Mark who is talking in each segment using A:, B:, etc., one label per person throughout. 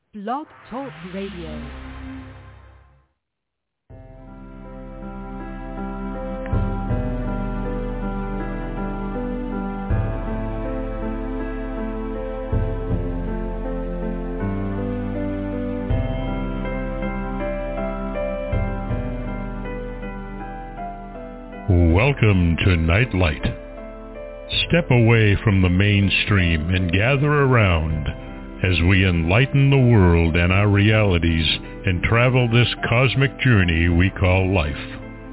A: Blog Talk Radio.
B: Welcome to Nightlight. Step away from the mainstream and gather around as we enlighten the world and our realities and travel this cosmic journey we call life.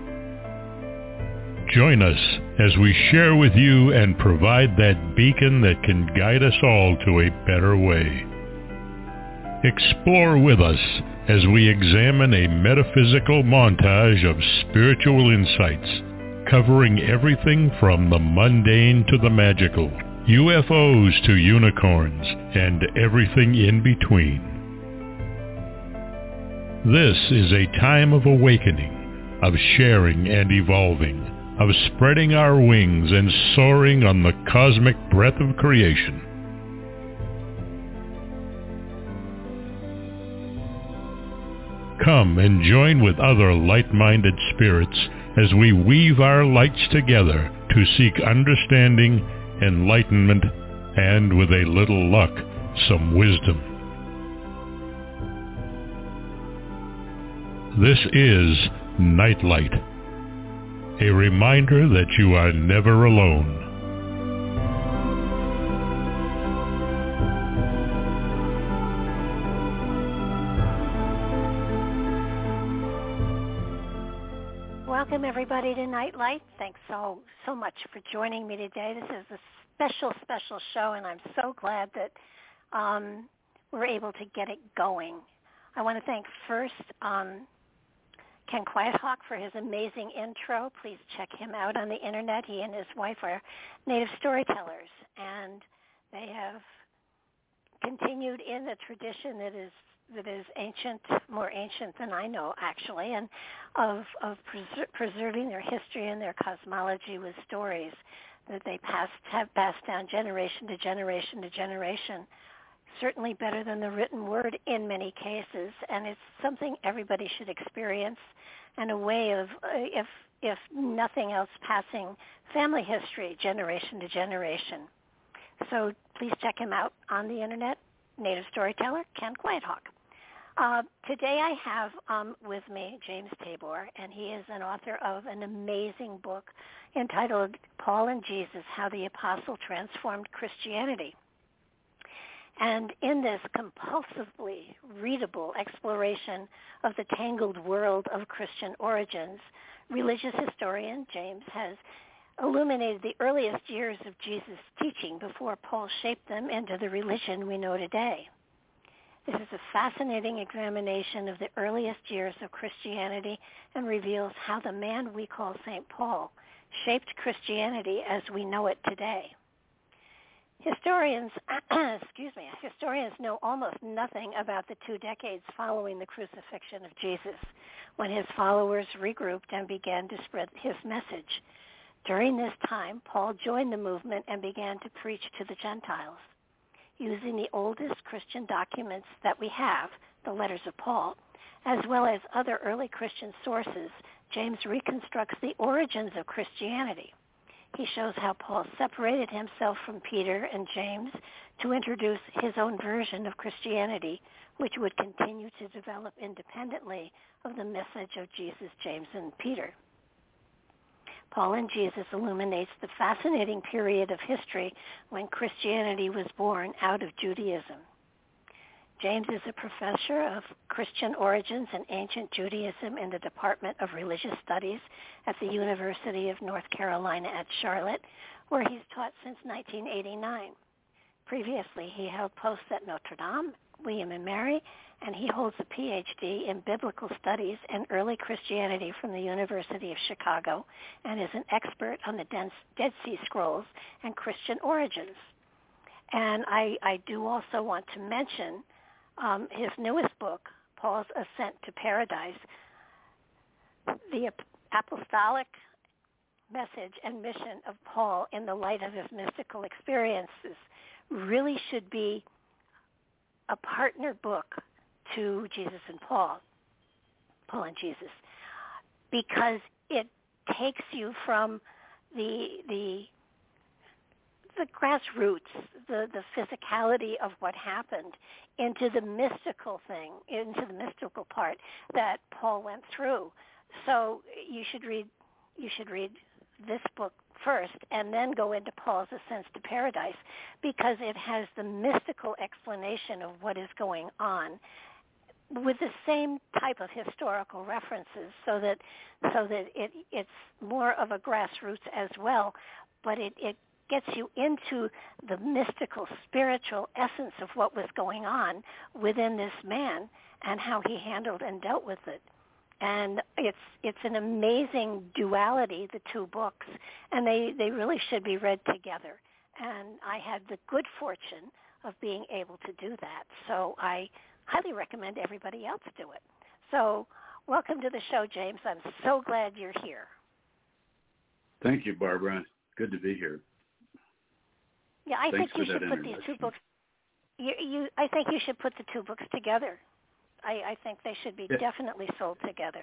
B: Join us as we share with you and provide that beacon that can guide us all to a better way. Explore with us as we examine a metaphysical montage of spiritual insights, covering everything from the mundane to the magical, UFOs to unicorns, and everything in between. This is a time of awakening, of sharing and evolving, of spreading our wings and soaring on the cosmic breath of creation. Come and join with other light-minded spirits as we weave our lights together to seek understanding, enlightenment, and with a little luck, some wisdom. This is Nightlight, a reminder that you are never alone.
C: Welcome, everybody, to Nightlight. Thanks so much for joining me today. This is a special show, and I'm so glad that we're able to get it going. I want to thank first Ken Quiethawk for his amazing intro. Please check him out on the internet. He and his wife are native storytellers, and they have continued in the tradition that is ancient, more ancient than I know, actually, and of preserving their history and their cosmology with stories that they have passed down generation to generation to generation. Certainly better than the written word in many cases, and it's something everybody should experience, and a way of, if nothing else, passing family history generation to generation. So please check him out on the internet, native storyteller Ken Quiethawk. Today I have with me James Tabor, and he is an author of an amazing book entitled Paul and Jesus, How the Apostle Transformed Christianity. And in this compulsively readable exploration of the tangled world of Christian origins, religious historian James has illuminated the earliest years of Jesus' teaching before Paul shaped them into the religion we know today. This is a fascinating examination of the earliest years of Christianity and reveals how the man we call St. Paul shaped Christianity as we know it today. Historians know almost nothing about the 2 decades following the crucifixion of Jesus, when his followers regrouped and began to spread his message. During this time, Paul joined the movement and began to preach to the Gentiles. Using the oldest Christian documents that we have, the letters of Paul, as well as other early Christian sources, James reconstructs the origins of Christianity. He shows how Paul separated himself from Peter and James to introduce his own version of Christianity, which would continue to develop independently of the message of Jesus, James, and Peter. Paul and Jesus illuminates the fascinating period of history when Christianity was born out of Judaism. James is a professor of Christian origins and ancient Judaism in the Department of Religious Studies at the University of North Carolina at Charlotte, where he's taught since 1989. Previously, he held posts at Notre Dame, William and Mary, and he holds a PhD in Biblical Studies and Early Christianity from the University of Chicago, and is an expert on the Dead Sea Scrolls and Christian origins. And I do also want to mention his newest book, Paul's Ascent to Paradise, the apostolic message and mission of Paul in the light of his mystical experiences, really should be a partner book to Jesus and Paul and Jesus, because it takes you from the grassroots, the physicality of what happened, into the mystical thing, into the mystical part that Paul went through. So you should read this book first and then go into Paul's Ascents to Paradise, because it has the mystical explanation of what is going on with the same type of historical references, so that it's more of a grassroots as well, but it gets you into the mystical, spiritual essence of what was going on within this man and how he handled and dealt with it. And it's an amazing duality, the two books, and they really should be read together. And I had the good fortune of being able to do that, so I highly recommend everybody else do it. So welcome to the show, James. I'm so glad you're here.
D: Thank you, Barbara. Good to be here.
C: Yeah, I think you should put these two books. I think you should put the two books together. I think they should be definitely sold together.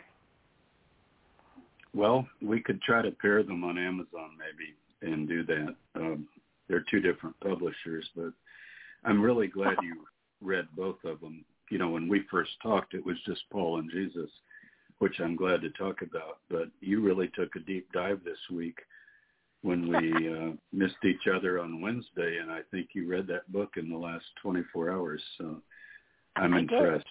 D: Well, we could try to pair them on Amazon maybe and do that. They're two different publishers, but I'm really glad you read both of them. You know, when we first talked, it was just Paul and Jesus, which I'm glad to talk about. But you really took a deep dive this week when we missed each other on Wednesday, and I think you read that book in the last 24 hours. So I'm impressed.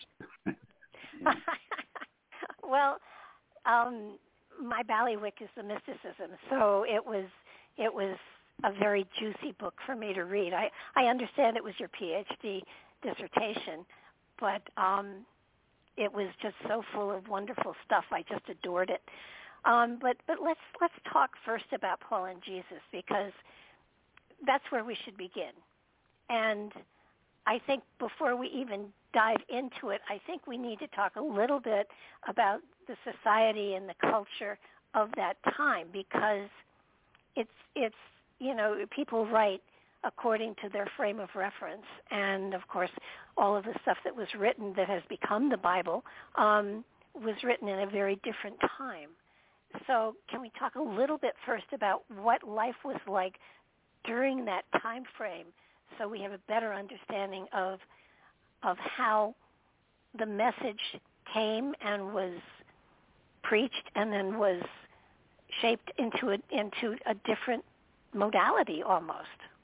C: Well, my bailiwick is the mysticism, so it was a very juicy book for me to read. I understand it was your PhD dissertation, but it was just so full of wonderful stuff. I just adored it. But let's talk first about Paul and Jesus, because that's where we should begin. And I think before we even dive into it, I think we need to talk a little bit about the society and the culture of that time, because it's you know, people write according to their frame of reference, and of course all of the stuff that was written that has become the Bible was written in a very different time. So can we talk a little bit first about what life was like during that time frame, so we have a better understanding of how the message came and was preached and then was shaped into a different modality almost.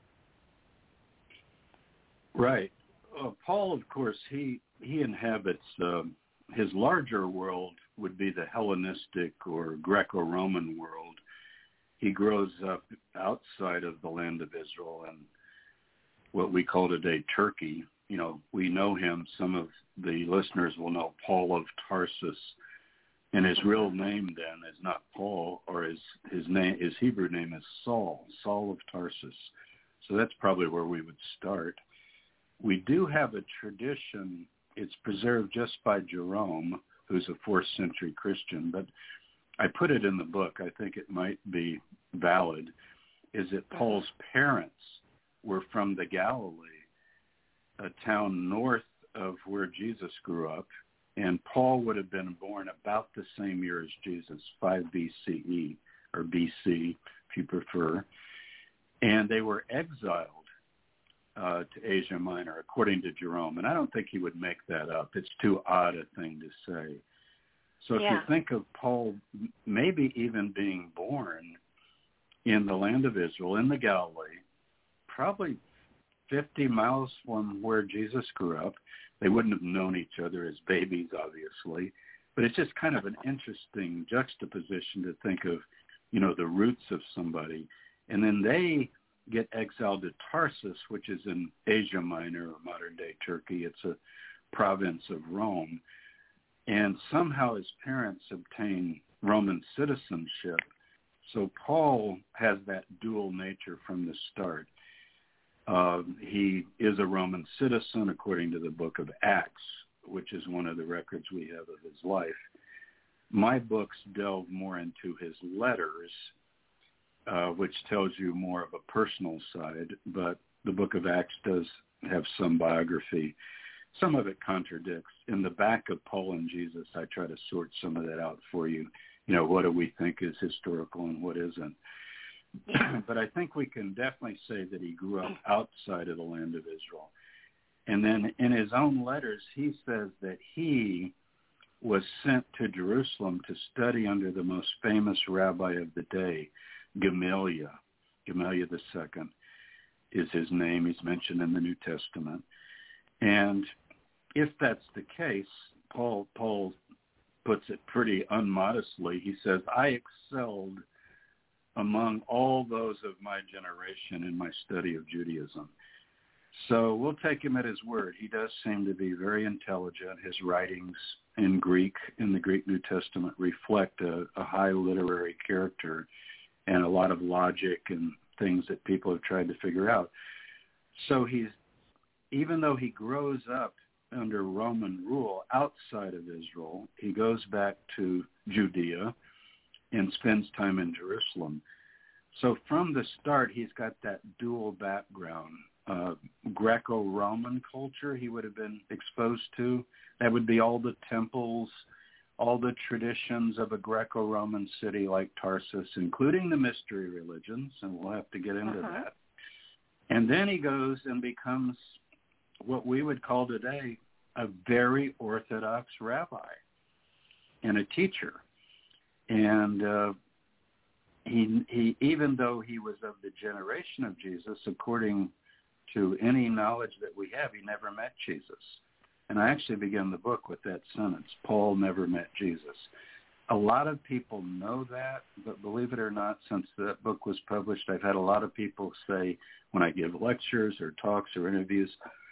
D: Right. Paul, of course, he inhabits his larger world would be the Hellenistic or Greco-Roman world. He grows up outside of the land of Israel and what we call today Turkey. You know, we know him. Some of the listeners will know Paul of Tarsus, and his real name then is not Paul, or his Hebrew name is Saul of Tarsus. So that's probably where we would start. We do have a tradition. It's preserved just by Jerome, who's a 4th century Christian, but I put it in the book. I think it might be valid, is that Paul's parents were from the Galilee, a town north of where Jesus grew up, and Paul would have been born about the same year as Jesus, 5 BCE, or BC, if you prefer, and they were exiled to Asia Minor, according to Jerome. And I don't think he would make that up. It's too odd a thing to say. So if you think of Paul maybe even being born in the land of Israel, in the Galilee, probably 50 miles from where Jesus grew up. They wouldn't have known each other as babies, obviously. But it's just kind of an interesting juxtaposition to think of, you know, the roots of somebody. And then they get exiled to Tarsus, which is in Asia Minor, or modern-day Turkey. It's a province of Rome. And somehow his parents obtain Roman citizenship. So Paul has that dual nature from the start. He is a Roman citizen, according to the book of Acts, which is one of the records we have of his life. My books delve more into his letters, which tells you more of a personal side, but the book of Acts does have some biography. some of it contradicts. In the back of Paul and Jesus, I try to sort some of that out for you. What do we think is historical and what isn't? But I think we can definitely say that he grew up outside of the land of Israel. And then in his own letters, he says that he was sent to Jerusalem to study under the most famous rabbi of the day, Gamaliel. Gamaliel II is his name. He's mentioned in the New Testament. And if that's the case, Paul puts it pretty unmodestly. He says, I excelled among all those of my generation in my study of Judaism. So we'll take him at his word. He does seem to be very intelligent. His writings in Greek, in the Greek New Testament, reflect a high literary character and a lot of logic and things that people have tried to figure out. So even though he grows up under Roman rule outside of Israel, he goes back to Judea and spends time in Jerusalem. So from the start, he's got that dual background. Greco-Roman culture he would have been exposed to. That would be all the temples, all the traditions of a Greco-Roman city like Tarsus, including the mystery religions, and we'll have to get into that. And then he goes and becomes what we would call today a very orthodox rabbi and a teacher. And he even though he was of the generation of Jesus, according to any knowledge that we have, he never met Jesus. And I actually began the book with that sentence, Paul never met Jesus. A lot of people know that, but believe it or not, since that book was published, I've had a lot of people say when I give lectures or talks or interviews,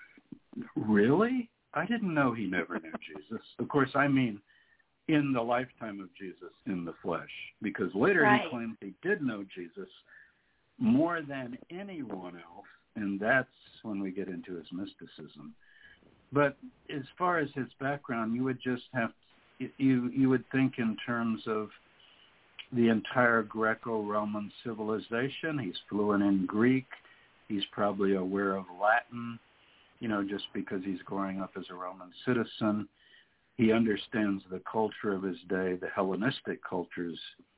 D: really? I didn't know he never knew Jesus. Of course, I mean in the lifetime of Jesus in the flesh, because later he claimed he did know Jesus more than anyone else, and that's when we get into his mysticism. But as far as his background, you would just have you would think in terms of the entire Greco-Roman civilization. He's fluent in Greek. He's probably aware of Latin, just because he's growing up as a Roman citizen. He understands the culture of his day, the Hellenistic cultures,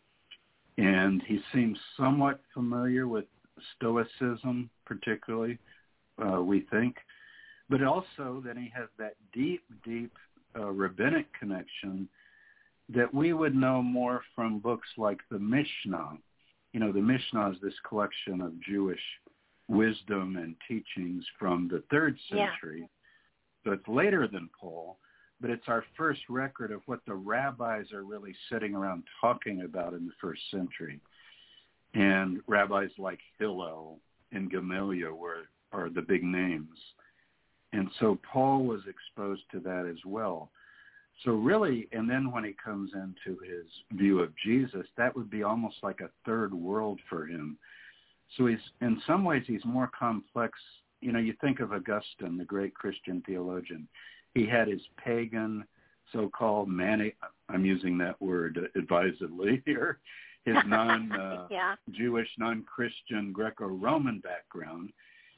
D: and he seems somewhat familiar with Stoicism, particularly, we think. But also that he has that deep, deep rabbinic connection that we would know more from books like the Mishnah. The Mishnah is this collection of Jewish wisdom and teachings from the 3rd century. So it's later than Paul, but it's our first record of what the rabbis are really sitting around talking about in the 1st century. And rabbis like Hillel and Gamaliel are the big names. And so Paul was exposed to that as well. So really, and then when he comes into his view of Jesus, that would be almost like a third world for him. So in some ways, he's more complex. You think of Augustine, the great Christian theologian. He had his pagan, so-called I'm using that word advisedly here, his non-Jewish, non-Christian Greco-Roman background.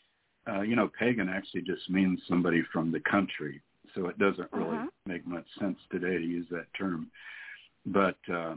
D: Pagan actually just means somebody from the country, so it doesn't really make much sense today to use that term. But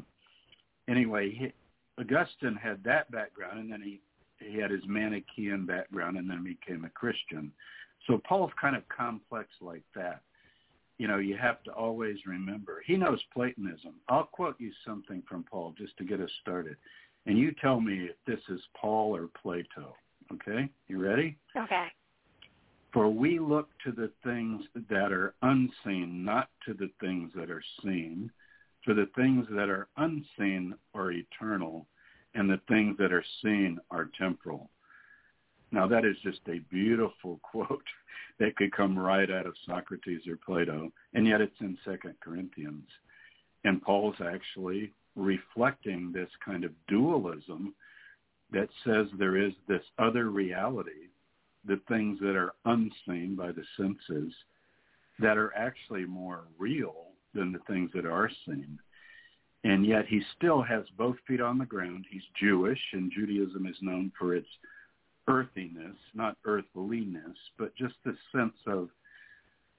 D: anyway, Augustine had that background, and then he had his Manichaean background, and then became a Christian. So Paul's kind of complex like that. You have to always remember, he knows Platonism. I'll quote you something from Paul just to get us started. And you tell me if this is Paul or Plato. Okay? You ready?
C: Okay.
D: For we look to the things that are unseen, not to the things that are seen. For the things that are unseen are eternal, and the things that are seen are temporal. Now, that is just a beautiful quote that could come right out of Socrates or Plato, and yet it's in 2 Corinthians. And Paul's actually reflecting this kind of dualism that says there is this other reality, the things that are unseen by the senses, that are actually more real than the things that are seen. And yet he still has both feet on the ground. He's Jewish, and Judaism is known for its earthiness, not earthliness, but just the sense of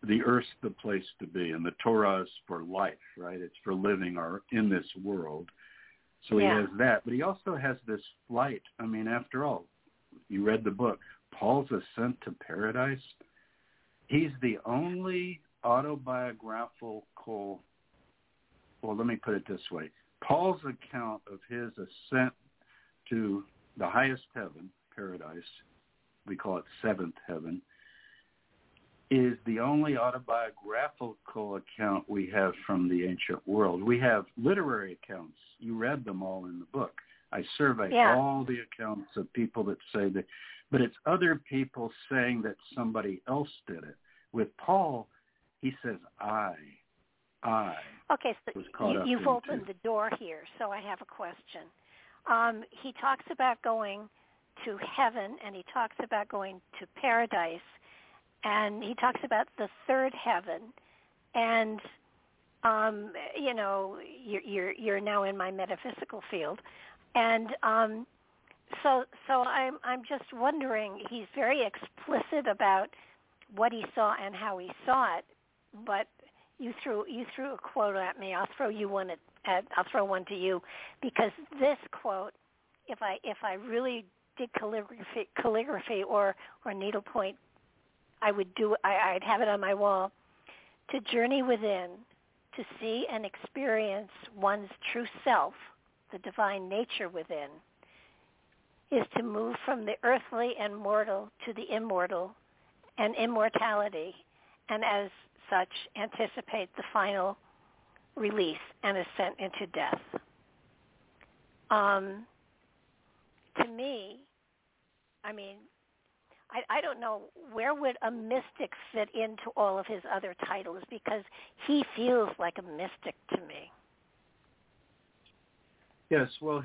D: the earth's the place to be, and the Torah is for life, right? It's for living in this world. So he has that, but he also has this flight. I mean, after all, you read the book, Paul's Ascent to Paradise. He's the only autobiographical, well, let me put it this way. Paul's account of his ascent to the highest heaven, paradise, we call it seventh heaven, is the only autobiographical account we have from the ancient world. We have literary accounts. You read them all in the book. I surveyed all the accounts of people that say that, but it's other people saying that somebody else did it. With Paul, he says, I
C: Okay, so you've opened the door here, so I have a question. He talks about going to heaven, and he talks about going to paradise, and he talks about the third heaven, and you know, you're now in my metaphysical field, and so I'm just wondering. He's very explicit about what he saw and how he saw it, but you threw a quote at me. I'll throw you one I'll throw one to you, because this quote, if I really did calligraphy or needlepoint, I'd have it on my wall. To journey within, to see and experience one's true self, the divine nature within, is to move from the earthly and mortal to the immortal and immortality, and as such anticipate the final release and ascent into death. To me, I mean, I don't know, where would a mystic fit into all of his other titles, because he feels like a mystic to me.
D: Yes, well,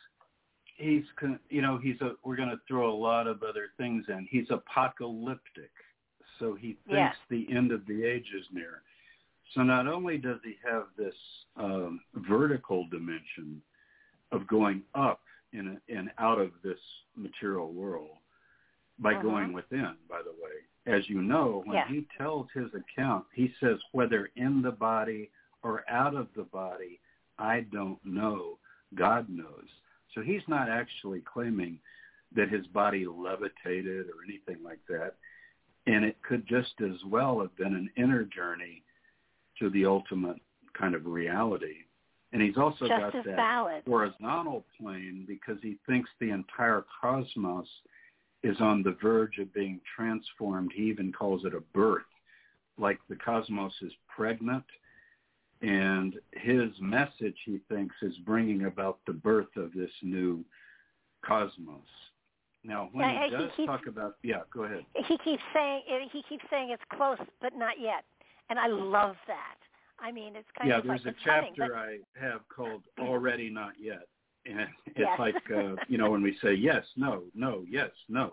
D: we're going to throw a lot of other things in. He's apocalyptic, so he thinks the end of the age is near. So not only does he have this vertical dimension of going up in and out of this material world by going within, by the way. As you know, when he tells his account, he says, whether in the body or out of the body, I don't know. God knows. So he's not actually claiming that his body levitated or anything like that. And it could just as well have been an inner journey to the ultimate kind of reality. And he's also got that horizontal plane, because he thinks the entire cosmos is on the verge of being transformed. He even calls it a birth, like the cosmos is pregnant. And his message, he thinks, is bringing about the birth of this new cosmos. Now, when he does talk about, go ahead.
C: He keeps saying it's close, but not yet, and I love that. I mean, it's kind of like
D: there's a chapter I have called "Already Not Yet," and it's like when we say yes, no, no, yes, no.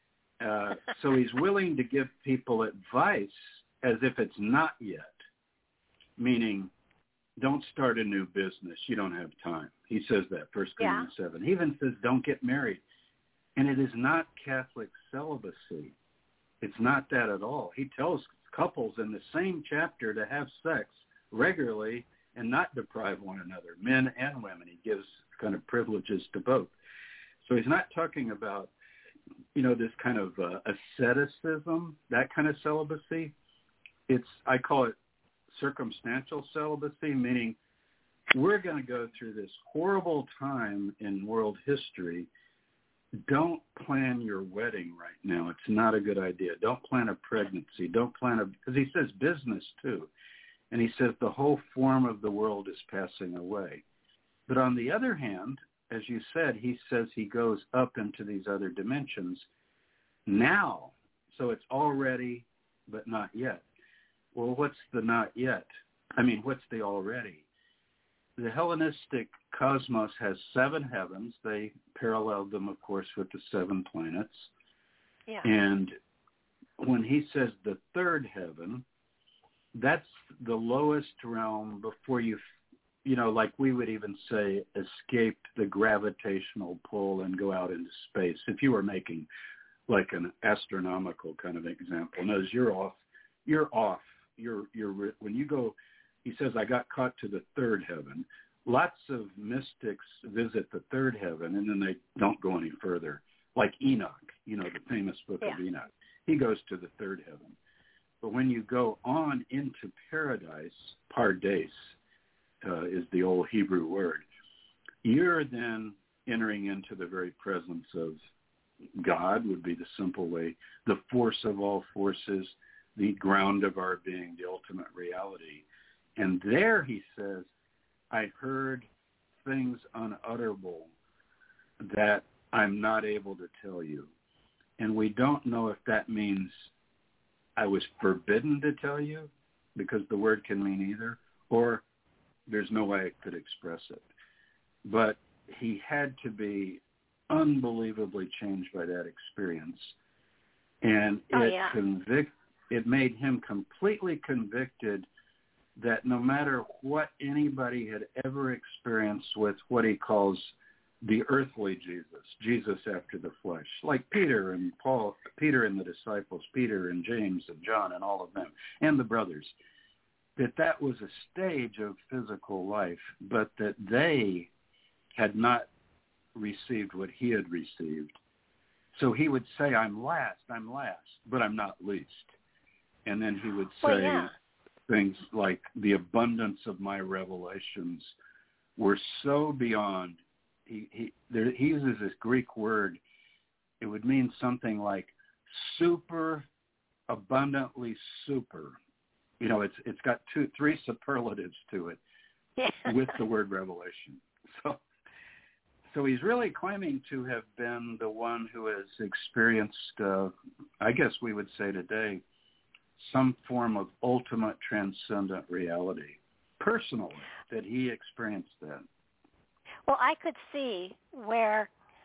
D: So he's willing to give people advice as if it's not yet, meaning don't start a new business. You don't have time. He says that, 1 Corinthians 7. He even says don't get married. And it is not Catholic celibacy. It's not that at all. He tells couples in the same chapter to have sex regularly and not deprive one another, men and women. He gives kind of privileges to both. So he's not talking about, this kind of asceticism, that kind of celibacy. I call it circumstantial celibacy, meaning we're going to go through this horrible time in world history. Don't plan your wedding right now. It's not a good idea. Don't plan a pregnancy. Don't plan because he says business too. And he says the whole form of the world is passing away. But on the other hand, as you said, he says he goes up into these other dimensions now. So it's already, but not yet. Well, what's the not yet? What's the already? The Hellenistic cosmos has 7 heavens. They paralleled them, of course, with the 7 planets.
C: Yeah.
D: And when he says the third heaven, that's the lowest realm before you, like we would even say, escape the gravitational pull and go out into space. If you were making like an astronomical kind of example. Notice you're off you're off. You're when you go, he says, I got caught to the third heaven. Lots of mystics visit the third heaven, and then they don't go any further. Like Enoch, the famous book of Enoch. He goes to the third heaven. But when you go on into paradise, pardes is the old Hebrew word, you're then entering into the very presence of God, would be the simple way, the force of all forces, the ground of our being, the ultimate reality. And there, he says, I heard things unutterable that I'm not able to tell you. And we don't know if that means I was forbidden to tell you, because the word can mean either, or there's no way I could express it. But he had to be unbelievably changed by that experience. And it made him completely convicted that no matter what anybody had ever experienced with what he calls the earthly Jesus after the flesh, like Peter and Paul, Peter and the disciples, Peter and James and John and all of them, and the brothers, that was a stage of physical life, but that they had not received what he had received. So he would say, I'm last, but I'm not least. And then he would say things like, the abundance of my revelations were so beyond. He uses this Greek word. It would mean something like super, abundantly super. It's got 3 superlatives to it with the word revelation. So he's really claiming to have been the one who has experienced, I guess we would say today, some form of ultimate transcendent reality, personally, that he experienced that.
C: Well, I could see where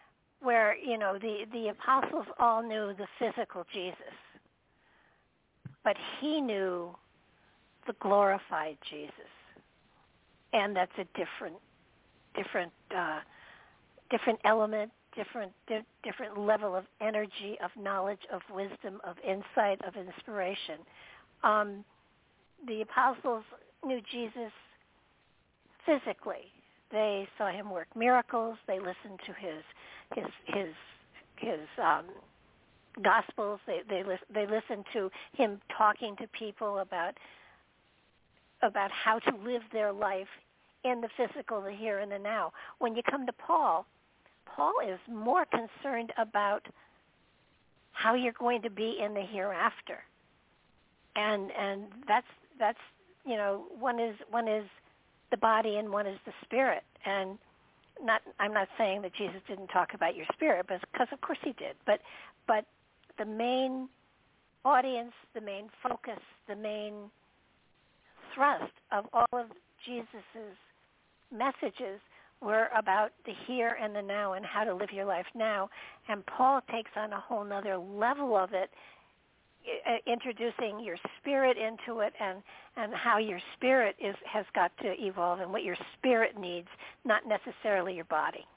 C: the apostles all knew the physical Jesus, but he knew the glorified Jesus, and that's a different element, different level of energy, of knowledge, of wisdom, of insight, of inspiration. The apostles knew Jesus physically. They saw him work miracles. They listened to his gospels. They listened to him talking to people about how to live their life in the physical, the here and the now. When you come to Paul is more concerned about how you're going to be in the hereafter, and that's one is the body and one is the spirit. And I'm not saying that Jesus didn't talk about your spirit, because of course he did. But the main audience, the main focus, the main thrust of all of Jesus's messages were about the here and the now and how to live your life now. And Paul takes on a whole other level of it, introducing your spirit into it and how your spirit has got to evolve and what your spirit needs, not necessarily your body.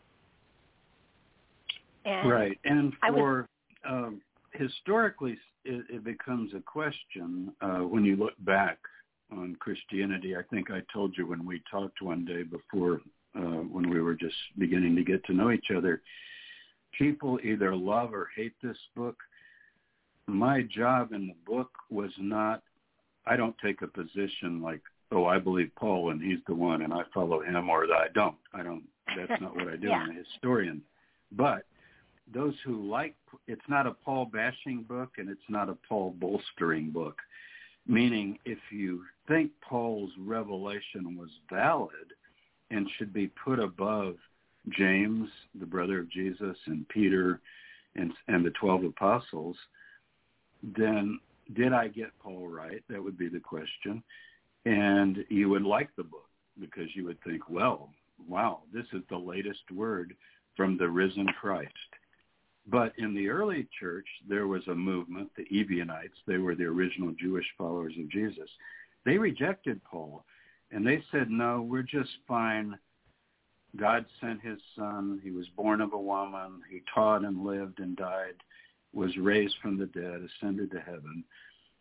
C: And
D: right. And historically, it becomes a question when you look back on Christianity. I think I told you when we talked one day before, when we were just beginning to get to know each other, people either love or hate this book. My job in the book was not, I don't take a position like, oh, I believe Paul and he's the one and I follow him, or that I don't. That's not what I do. I'm a historian. But those who like, it's not a Paul bashing book and it's not a Paul bolstering book. Meaning, if you think Paul's revelation was valid and should be put above James, the brother of Jesus, and Peter and the 12 apostles, then did I get Paul right? That would be the question. And you would like the book because you would think, well, wow, this is the latest word from the risen Christ. But in the early church, there was a movement, the Ebionites. They were the original Jewish followers of Jesus. They rejected Paul, and they said, no, we're just fine. God sent his son. He was born of a woman. He taught and lived and died, was raised from the dead, ascended to heaven.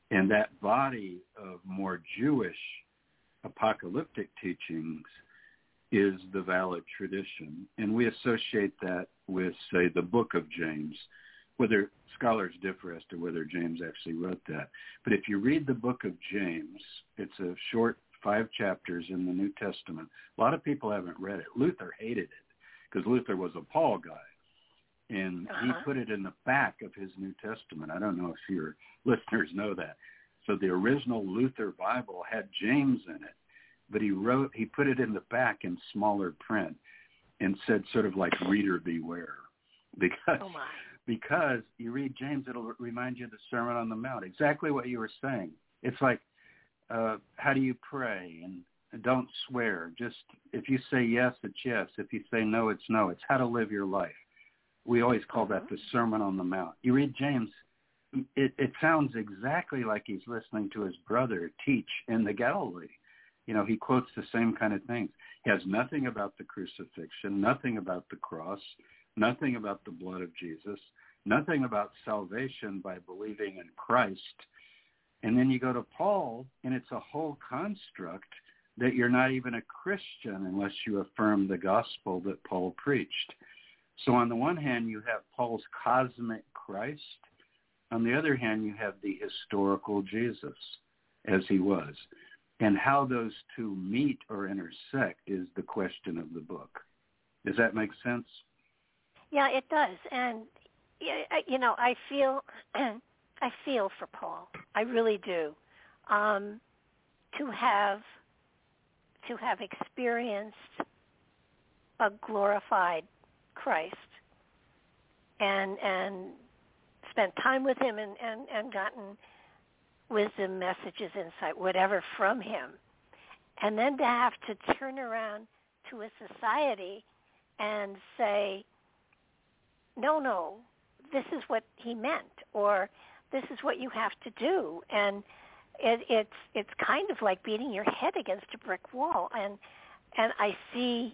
D: And that body of more Jewish apocalyptic teachings is the valid tradition. And we associate that with, say, the book of James, whether scholars differ as to whether James actually wrote that. But if you read the book of James, it's a short 5 chapters in the New Testament. A lot of people haven't read it. Luther hated it because Luther was a Paul guy. And he put it in the back of his New Testament. I don't know if your listeners know that. So the original Luther Bible had James in it, but he put it in the back in smaller print and said sort of like reader beware. Because you read James, it'll remind you of the Sermon on the Mount, exactly what you were saying. It's like, how do you pray? And don't swear. Just if you say yes, it's yes. If you say no, it's no. It's how to live your life. We always call that the Sermon on the Mount. You read James, it sounds exactly like he's listening to his brother teach in the Galilee. You know, he quotes the same kind of things. He has nothing about the crucifixion, nothing about the cross, nothing about the blood of Jesus, nothing about salvation by believing in Christ. And then you go to Paul, and it's a whole construct that you're not even a Christian unless you affirm the gospel that Paul preached. So on the one hand, you have Paul's cosmic Christ. On the other hand, you have the historical Jesus as he was. And how those two meet or intersect is the question of the book. Does that make sense?
C: Yeah, it does. And, you know, I feel for Paul. I really do. To have experienced a glorified Christ and spent time with him and gotten wisdom, messages, insight, whatever from him, and then to have to turn around to a society and say, no, this is what he meant, or this is what you have to do, and it's kind of like beating your head against a brick wall, and I see,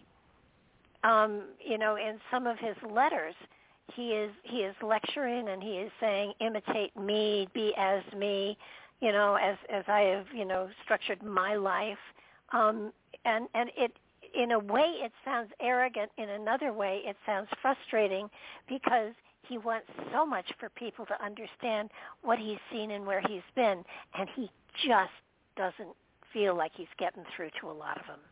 C: you know, in some of his letters, he is lecturing and he is saying, imitate me, be as me, you know, as I have, you know, structured my life, and it, in a way, it sounds arrogant. In another way, it sounds frustrating because he wants so much for people to understand what he's seen and where he's been, and he just doesn't feel like he's getting through to a lot of them.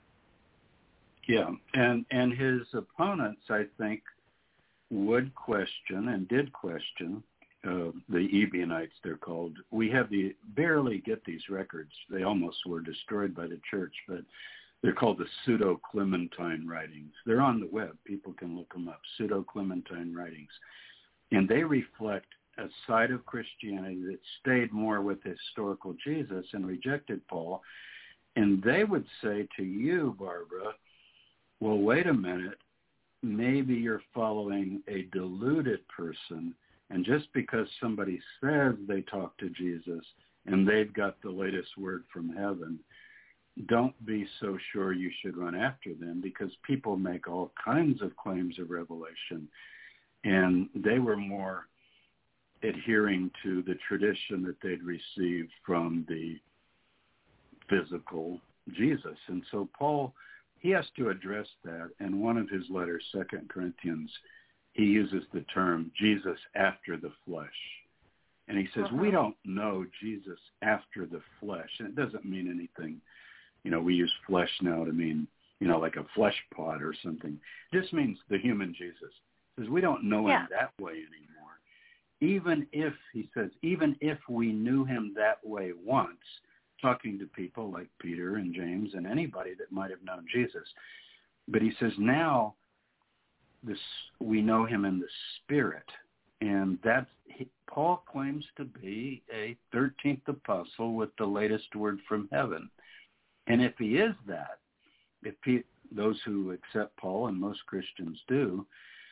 D: Yeah, and his opponents, I think, would question and did question the Ebionites, they're called. We barely get these records. They almost were destroyed by the church, but they're called the Pseudo-Clementine writings. They're on the web. People can look them up, Pseudo-Clementine writings. And they reflect a side of Christianity that stayed more with historical Jesus and rejected Paul. And they would say to you, Barbara, well, wait a minute, maybe you're following a deluded person, and just because somebody says they talk to Jesus and they've got the latest word from heaven, don't be so sure you should run after them, because people make all kinds of claims of revelation, and they were more adhering to the tradition that they'd received from the physical Jesus. And so Paul, he has to address that. In one of his letters, 2 Corinthians, he uses the term Jesus after the flesh. And he says, we don't know Jesus after the flesh. And it doesn't mean anything. You know, we use flesh now to mean, you know, like a flesh pot or something. It just means the human Jesus. He says, we don't know him that way anymore. Even if, he says, even if we knew him that way once, talking to people like Peter and James and anybody that might have known Jesus. But he says now we know him in the Spirit. And Paul claims to be a 13th apostle with the latest word from heaven. And if he is that, those who accept Paul, and most Christians do,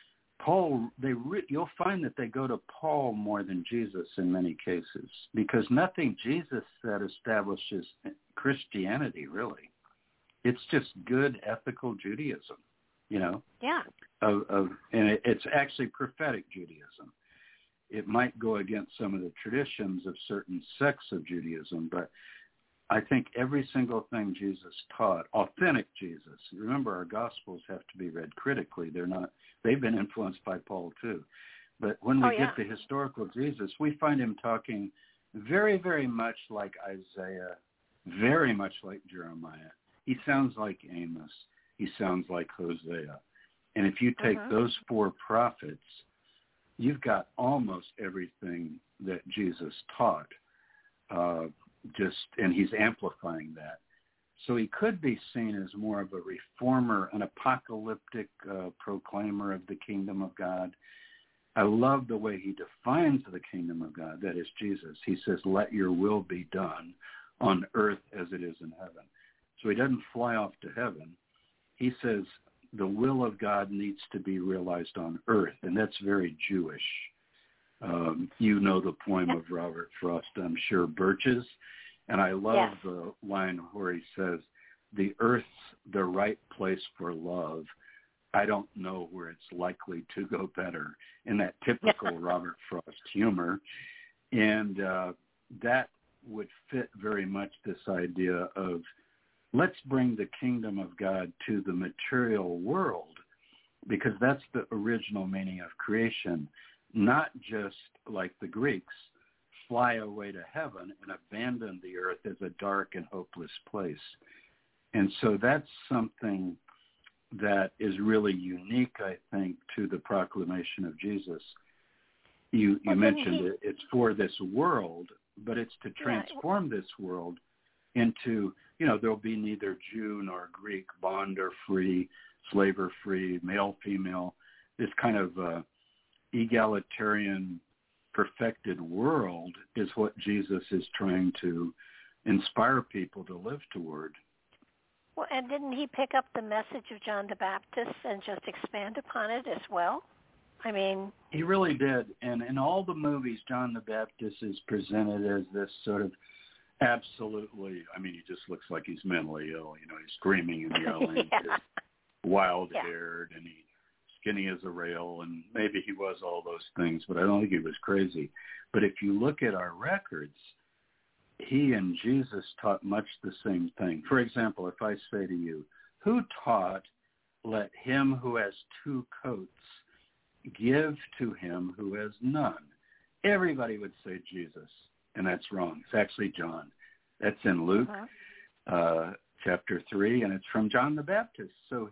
D: you'll find that they go to Paul more than Jesus in many cases, because nothing Jesus said establishes Christianity, really. It's just good ethical Judaism, you know?
C: Yeah.
D: And it's actually prophetic Judaism. it might go against some of the traditions of certain sects of Judaism, but I think every single thing Jesus taught, authentic Jesus. Remember, our Gospels have to be read critically. They've been influenced by Paul too. But when we get to historical Jesus, we find him talking very, very much like Isaiah, very much like Jeremiah. He sounds like Amos. He sounds like Hosea. And if you take those four prophets, you've got almost everything that Jesus taught, and he's amplifying that. So he could be seen as more of a reformer, an apocalyptic proclaimer of the kingdom of God. I love the way he defines the kingdom of God, that is Jesus. He says, let your will be done on earth as it is in heaven. So he doesn't fly off to heaven. He says the will of God needs to be realized on earth, and that's very Jewish. You know the poem of Robert Frost, I'm sure, Birches, and I love the line where he says, the earth's the right place for love. I don't know where it's likely to go better, in that typical Robert Frost humor. And that would fit very much this idea of let's bring the kingdom of God to the material world, because that's the original meaning of creation, not just like the Greeks, fly away to heaven and abandon the earth as a dark and hopeless place. And so that's something that is really unique, I think, to the proclamation of Jesus. You mentioned it's for this world, but it's to transform this world into, there'll be neither Jew nor Greek, bond or free, slave or free, male, female. This kind of egalitarian, perfected world is what Jesus is trying to inspire people to live toward.
C: Well, and didn't he pick up the message of John the Baptist and just expand upon it as well? I mean...
D: He really did. And in all the movies, John the Baptist is presented as this sort of absolutely, he just looks like he's mentally ill. He's screaming and yelling. He's wild-haired and he's skinny as a rail, and maybe he was all those things, but I don't think he was crazy. But if you look at our records, he and Jesus taught much the same thing. For example, if I say to you, who taught, let him who has two coats give to him who has none? Everybody would say Jesus, and that's wrong. It's actually John. That's in Luke chapter 3, and it's from John the Baptist. So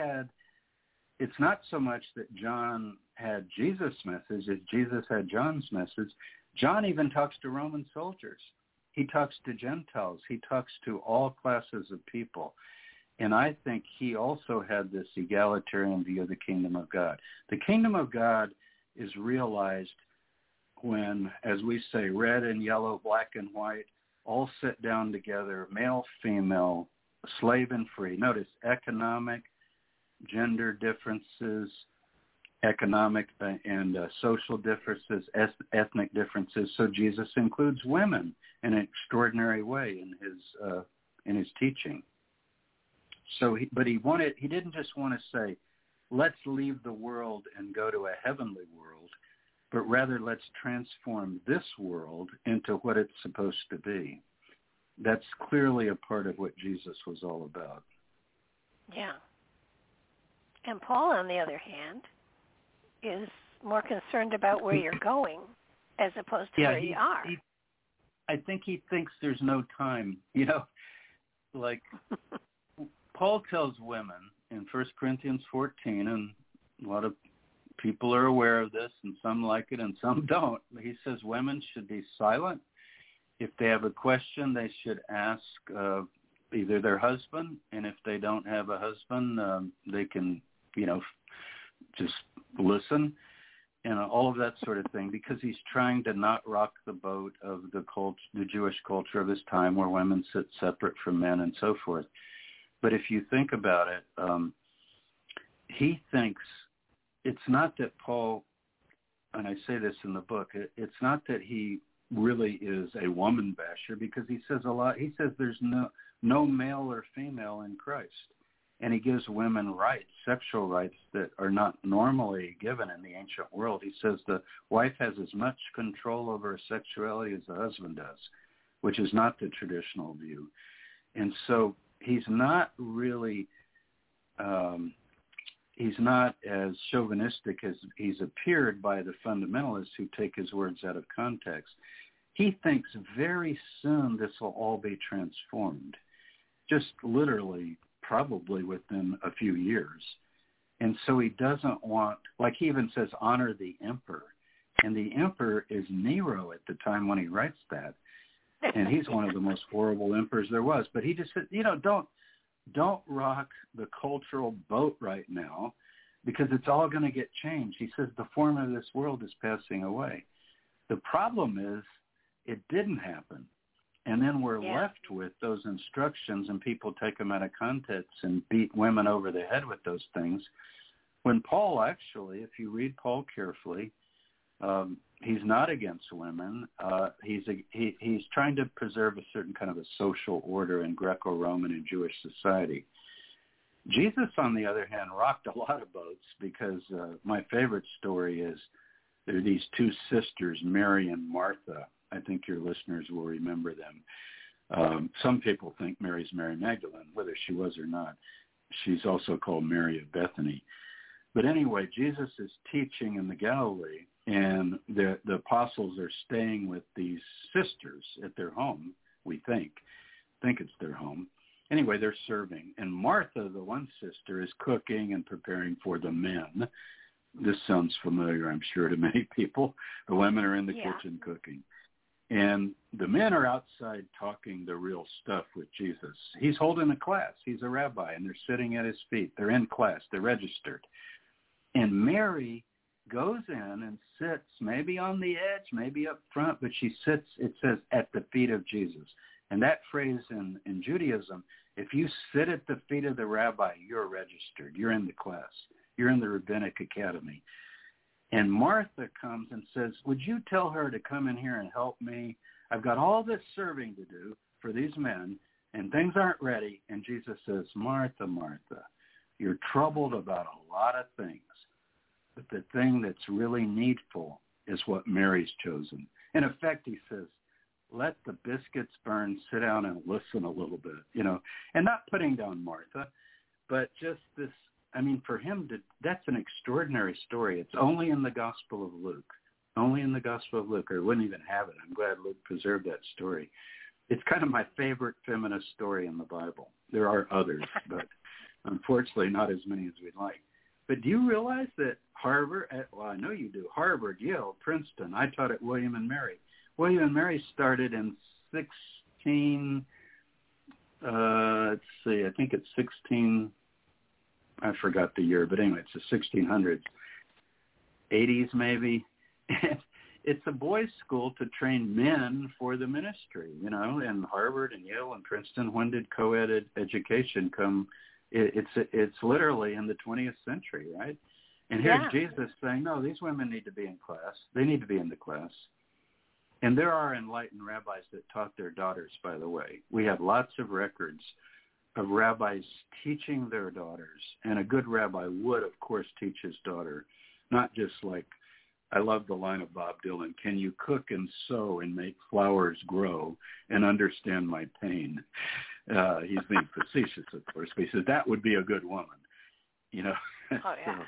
D: it's not so much that John had Jesus' message as Jesus had John's message. John even talks to Roman soldiers. He talks to Gentiles. He talks to all classes of people. And I think he also had this egalitarian view of the kingdom of God. The kingdom of God is realized when, as we say, red and yellow, black and white, all sit down together, male, female, slave and free. Notice economic, gender differences, economic and social differences, ethnic differences. So Jesus includes women in an extraordinary way in his teaching. So, he didn't just want to say, let's leave the world and go to a heavenly world, but rather let's transform this world into what it's supposed to be. That's clearly a part of what Jesus was all about.
C: Yeah. And Paul, on the other hand, is more concerned about where you're going as opposed to where you are.
D: I think he thinks there's no time. Like Paul tells women in 1 Corinthians 14, and a lot of people are aware of this, and some like it and some don't. He says women should be silent. If they have a question, they should ask either their husband, and if they don't have a husband, they can, just listen, and all of that sort of thing, because he's trying to not rock the boat of the Jewish culture of his time where women sit separate from men and so forth. But if you think about it, he thinks it's not that Paul, and I say this in the book, it's not that he really is a woman basher, because he says a lot. He says there's no male or female in Christ. and he gives women rights, sexual rights that are not normally given in the ancient world. He says the wife has as much control over her sexuality as the husband does, which is not the traditional view. And so he's not really, he's not as chauvinistic as he's appeared by the fundamentalists who take his words out of context. He thinks very soon this will all be transformed, just literally probably within a few years. And so he doesn't want, like he even says, honor the emperor. And the emperor is Nero at the time when he writes that. And he's one of the most horrible emperors there was. But he just said, don't rock the cultural boat right now because it's all going to get changed. He says the form of this world is passing away. The problem is it didn't happen. And then we're left with those instructions, and people take them out of context and beat women over the head with those things. When Paul actually, if you read Paul carefully, he's not against women. He's trying to preserve a certain kind of a social order in Greco-Roman and Jewish society. Jesus, on the other hand, rocked a lot of boats because my favorite story is there are these two sisters, Mary and Martha. I think your listeners will remember them. Some people think Mary's Mary Magdalene, whether she was or not. She's also called Mary of Bethany. But anyway, Jesus is teaching in the Galilee, and the apostles are staying with these sisters at their home, we think it's their home. Anyway, they're serving. And Martha, the one sister, is cooking and preparing for the men. This sounds familiar, I'm sure, to many people. The women are in the kitchen cooking. And the men are outside talking the real stuff with Jesus. He's holding a class. He's a rabbi, and they're sitting at his feet. They're in class. They're registered. And Mary goes in and sits maybe on the edge, maybe up front, but she sits, it says, at the feet of Jesus. And that phrase in Judaism, if you sit at the feet of the rabbi, you're registered. You're in the class. You're in the rabbinic academy. And Martha comes and says, would you tell her to come in here and help me? I've got all this serving to do for these men, and things aren't ready. And Jesus says, Martha, Martha, you're troubled about a lot of things, but the thing that's really needful is what Mary's chosen. In effect, he says, let the biscuits burn, sit down and listen a little bit, and not putting down Martha, but just this. I mean, for him, that's an extraordinary story. It's only in the Gospel of Luke. Only in the Gospel of Luke, or it wouldn't even have it. I'm glad Luke preserved that story. It's kind of my favorite feminist story in the Bible. There are others, but unfortunately not as many as we'd like. But do you realize that Harvard, well, I know you do, Harvard, Yale, Princeton, I taught at William and Mary. William and Mary started in I think it's 16... I forgot the year, but anyway, it's the 1600s, 80s maybe. It's a boys' school to train men for the ministry, and Harvard and Yale and Princeton. When did co-ed education come? It's literally in the 20th century, right? And here's Jesus saying, no, these women need to be in class. They need to be in the class. And there are enlightened rabbis that taught their daughters, by the way. We have lots of records of rabbis teaching their daughters. And a good rabbi would, of course, teach his daughter, not just like, I love the line of Bob Dylan, can you cook and sew and make flowers grow and understand my pain? He's being facetious, of course, but he says that would be a good woman,
C: Oh, yeah.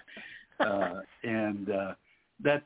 D: That's,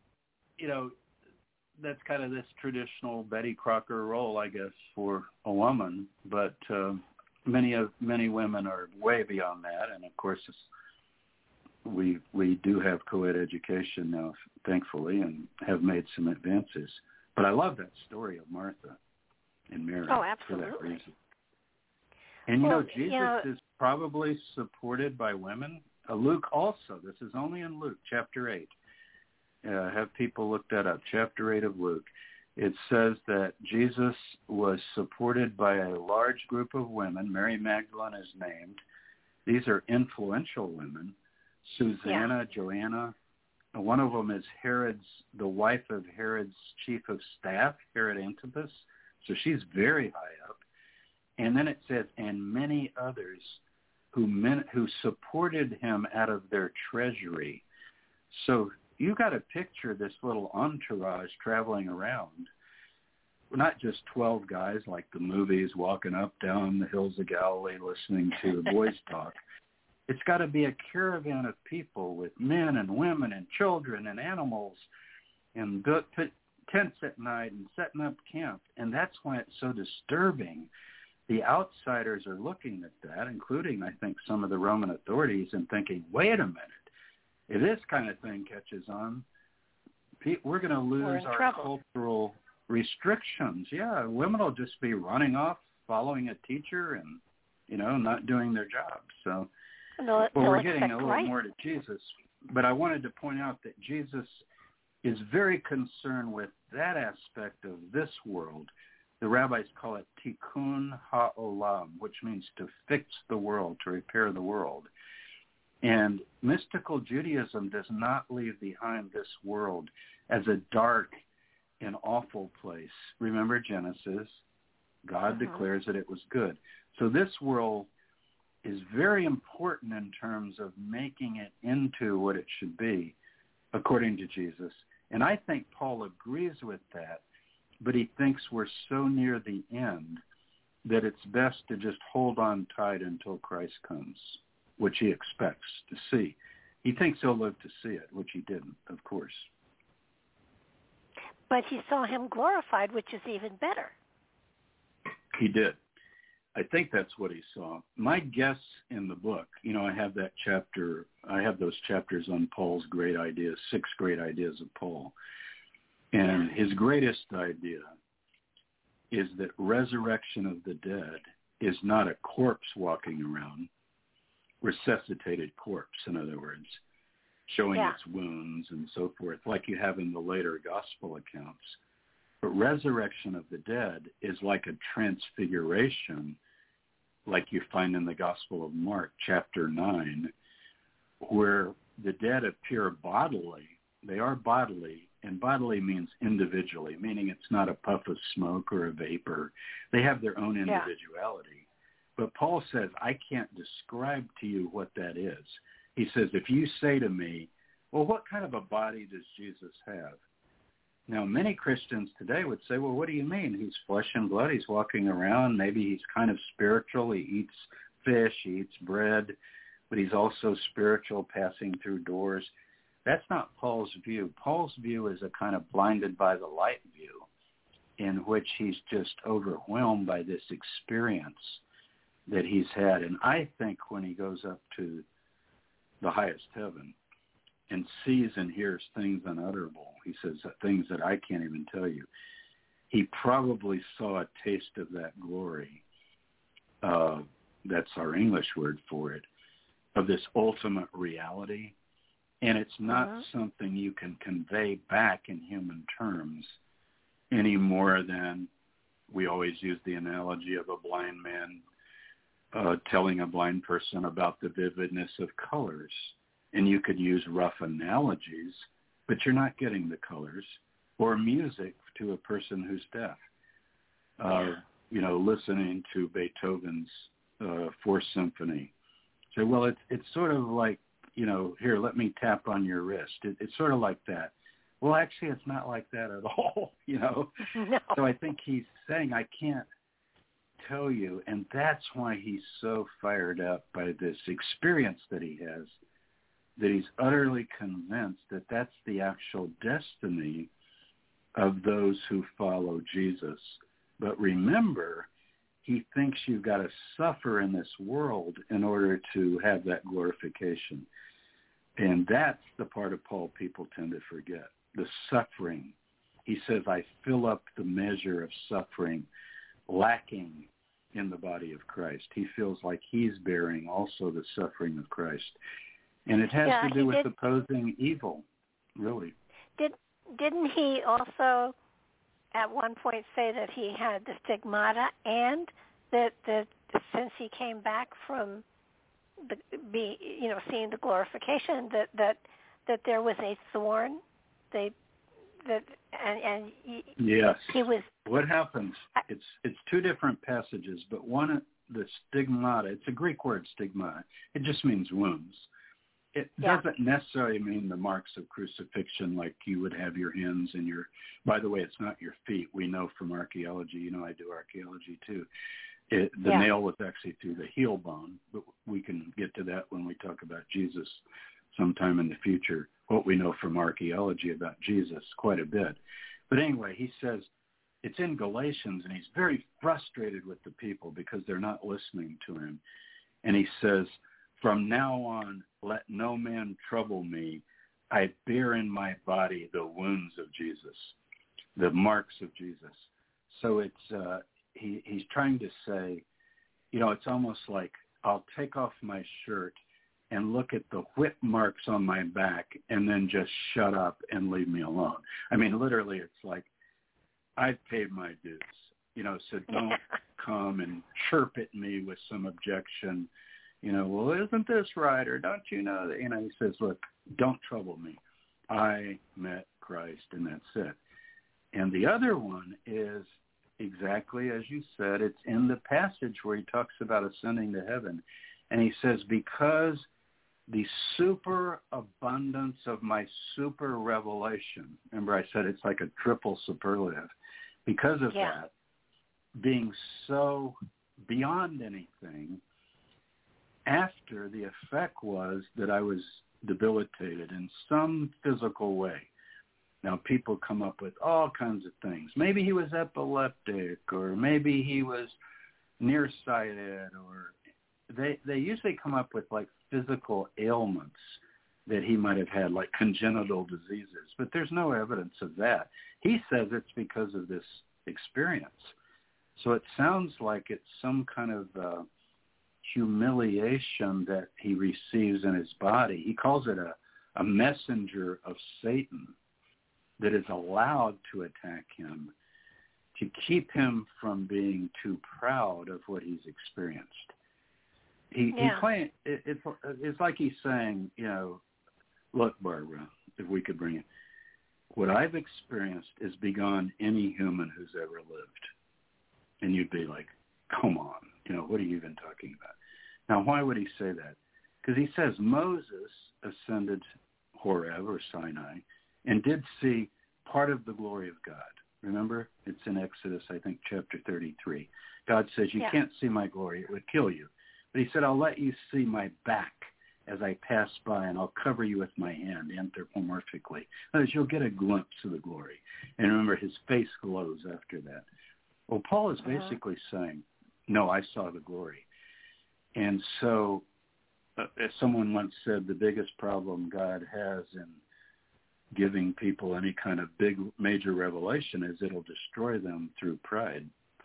D: that's kind of this traditional Betty Crocker role, I guess, for a woman. But many women are way beyond that, and of course, we do have co-ed education now, thankfully, and have made some advances. But I love that story of Martha and Mary for that reason. And Jesus is probably supported by women. Luke also. This is only in Luke chapter 8. Have people look that up. Chapter 8 of Luke. It says that Jesus was supported by a large group of women. Mary Magdalene is named. These are influential women. Susanna, Joanna. One of them is the wife of Herod's chief of staff, Herod Antipas. So she's very high up. And then it says, and many others who supported him out of their treasury. So you got to picture this little entourage traveling around. Not just 12 guys like the movies walking up down the hills of Galilee listening to the boys talk. It's got to be a caravan of people with men and women and children and animals and put tents at night and setting up camp. And that's why it's so disturbing. The outsiders are looking at that, including, I think, some of the Roman authorities, and thinking, wait a minute, if this kind of thing catches on, we're going to lose our cultural restrictions. Yeah, women will just be running off, following a teacher and, not doing their job. So we're getting a little more to Jesus. But I wanted to point out that Jesus is very concerned with that aspect of this world. The rabbis call it tikkun ha'olam, which means to fix the world, to repair the world. And mystical Judaism does not leave behind this world as a dark and awful place. Remember Genesis, God declares that it was good. So this world is very important in terms of making it into what it should be, according to Jesus. And I think Paul agrees with that, but he thinks we're so near the end that it's best to just hold on tight until Christ comes, which he expects to see. He thinks he'll live to see it, which he didn't, of course.
C: But he saw him glorified, which is even better.
D: He did. I think that's what he saw. My guess in the book, I have that chapter, I have those chapters on Paul's great ideas, 6 great ideas of Paul. And his greatest idea is that resurrection of the dead is not a corpse walking around, resuscitated corpse, in other words, showing its wounds and so forth, like you have in the later gospel accounts. But resurrection of the dead is like a transfiguration, like you find in the Gospel of Mark, chapter 9, where the dead appear bodily. They are bodily, and bodily means individually, meaning it's not a puff of smoke or a vapor. They have their own individuality. But Paul says, I can't describe to you what that is. He says, if you say to me, well, what kind of a body does Jesus have? Now, many Christians today would say, well, what do you mean? He's flesh and blood. He's walking around. Maybe he's kind of spiritual. He eats fish. He eats bread. But he's also spiritual, passing through doors. That's not Paul's view. Paul's view is a kind of blinded by the light view in which he's just overwhelmed by this experience that he's had. And I think when he goes up to the highest heaven and sees and hears things unutterable, he says things that I can't even tell you, he probably saw a taste of that glory. That's our English word for it, of this ultimate reality. And it's not something you can convey back in human terms any more than we always use the analogy of a blind man telling a blind person about the vividness of colors. And you could use rough analogies, but you're not getting the colors. Or music to a person who's deaf. Listening to Beethoven's Fourth Symphony. So, well, it's sort of like, here, let me tap on your wrist. It's sort of like that. Well, actually, it's not like that at all,
C: No.
D: So I think he's saying, I can't tell you, and that's why he's so fired up by this experience that he has, that he's utterly convinced that that's the actual destiny of those who follow Jesus. But remember, he thinks you've got to suffer in this world in order to have that glorification. And that's the part of Paul people tend to forget, the suffering. He says, I fill up the measure of suffering lacking in the body of Christ. He feels like he's bearing also the suffering of Christ. And it has to do with opposing evil, really.
C: Didn't he also at one point say that he had the stigmata, and that since he came back from seeing the glorification, that there was a thorn,
D: yes.
C: He was.
D: What happens? It's 2 different passages, but one the stigmata. It's a Greek word, stigmata. It just means wounds. It doesn't necessarily mean the marks of crucifixion, like you would have your hands and your, by the way, it's not your feet. We know from archaeology, you know, I do archaeology too. The nail was actually through the heel bone, but we can get to that when we talk about Jesus sometime in the future, what we know from archaeology about Jesus quite a bit. But anyway, he says, it's in Galatians, and he's very frustrated with the people because they're not listening to him. And he says, from now on, let no man trouble me. I bear in my body the wounds of Jesus, the marks of Jesus. So it's he's trying to say, you know, it's almost like I'll take off my shirt and look at the whip marks on my back and then just shut up and leave me alone. I mean, literally, it's like, I've paid my dues, you know, so don't come and chirp at me with some objection. You know, well, isn't this right? Or don't you know that? You know, he says, look, don't trouble me. I met Christ, and that's it. And the other one is exactly as you said. It's in the passage where he talks about ascending to heaven. And he says, because the superabundance of my super revelation, remember I said it's like a triple superlative, because of that, being so beyond anything, after the effect was that I was debilitated in some physical way. Now, people come up with all kinds of things. Maybe he was epileptic, or maybe he was nearsighted, or they usually come up with like physical ailments that he might have had, like congenital diseases. But there's no evidence of that. He says it's because of this experience. So it sounds like it's some kind of humiliation that he receives in his body. He calls it a messenger of Satan that is allowed to attack him to keep him from being too proud of what he's experienced. It's like he's saying, you know, look, Barbara, if we could bring it, what I've experienced is beyond any human who's ever lived. And you'd be like, come on, you know, what are you even talking about? Now, why would he say that? Because he says Moses ascended Horeb or Sinai and did see part of the glory of God. Remember, it's in Exodus, I think, chapter 33. God says, you can't see my glory, it would kill you. But he said, I'll let you see my back as I pass by, and I'll cover you with my hand anthropomorphically. That is, you'll get a glimpse of the glory. And remember, his face glows after that. Well, Paul is basically saying, no, I saw the glory. And so, as someone once said, the biggest problem God has in giving people any kind of big, major revelation is it'll destroy them through pride.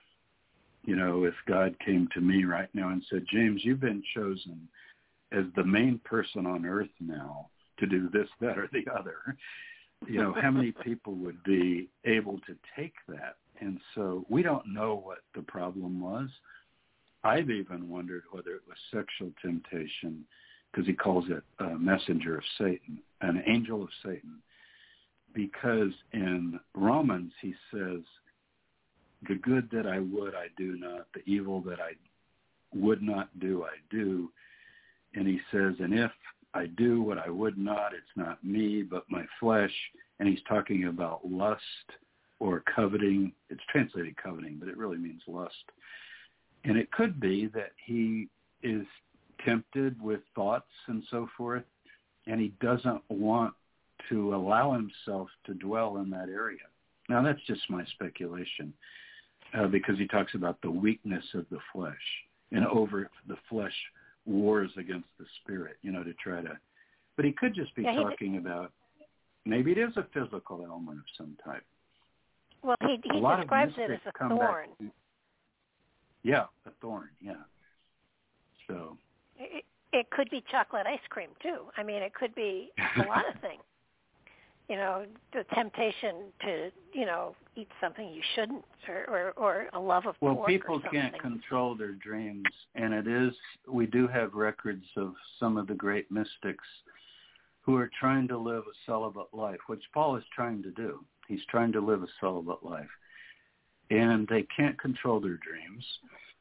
D: You know, if God came to me right now and said, James, you've been chosen as the main person on earth now to do this, that, or the other, you know, how many people would be able to take that? And so we don't know what the problem was. I've even wondered whether it was sexual temptation, because he calls it a messenger of Satan, an angel of Satan. Because in Romans he says, the good that I would, I do not. The evil that I would not do, I do. And he says, and if I do what I would not, it's not me, but my flesh. And he's talking about lust or coveting. It's translated coveting, but it really means lust. And it could be that he is tempted with thoughts and so forth, and he doesn't want to allow himself to dwell in that area. Now, that's just my speculation, because he talks about the weakness of the flesh, and over the flesh wars against the spirit, you know, to try to... But he could just be talking about, maybe it is a physical ailment of some type.
C: Well, he describes it as a thorn.
D: Yeah, a thorn, yeah. So...
C: It could be chocolate ice cream, too. I mean, it could be a lot of things. You know, the temptation to, you know, eat something you shouldn't, or a love of pork.
D: Well, people can't control their dreams, and we do have records of some of the great mystics who are trying to live a celibate life, which Paul is trying to do. He's trying to live a celibate life. And they can't control their dreams.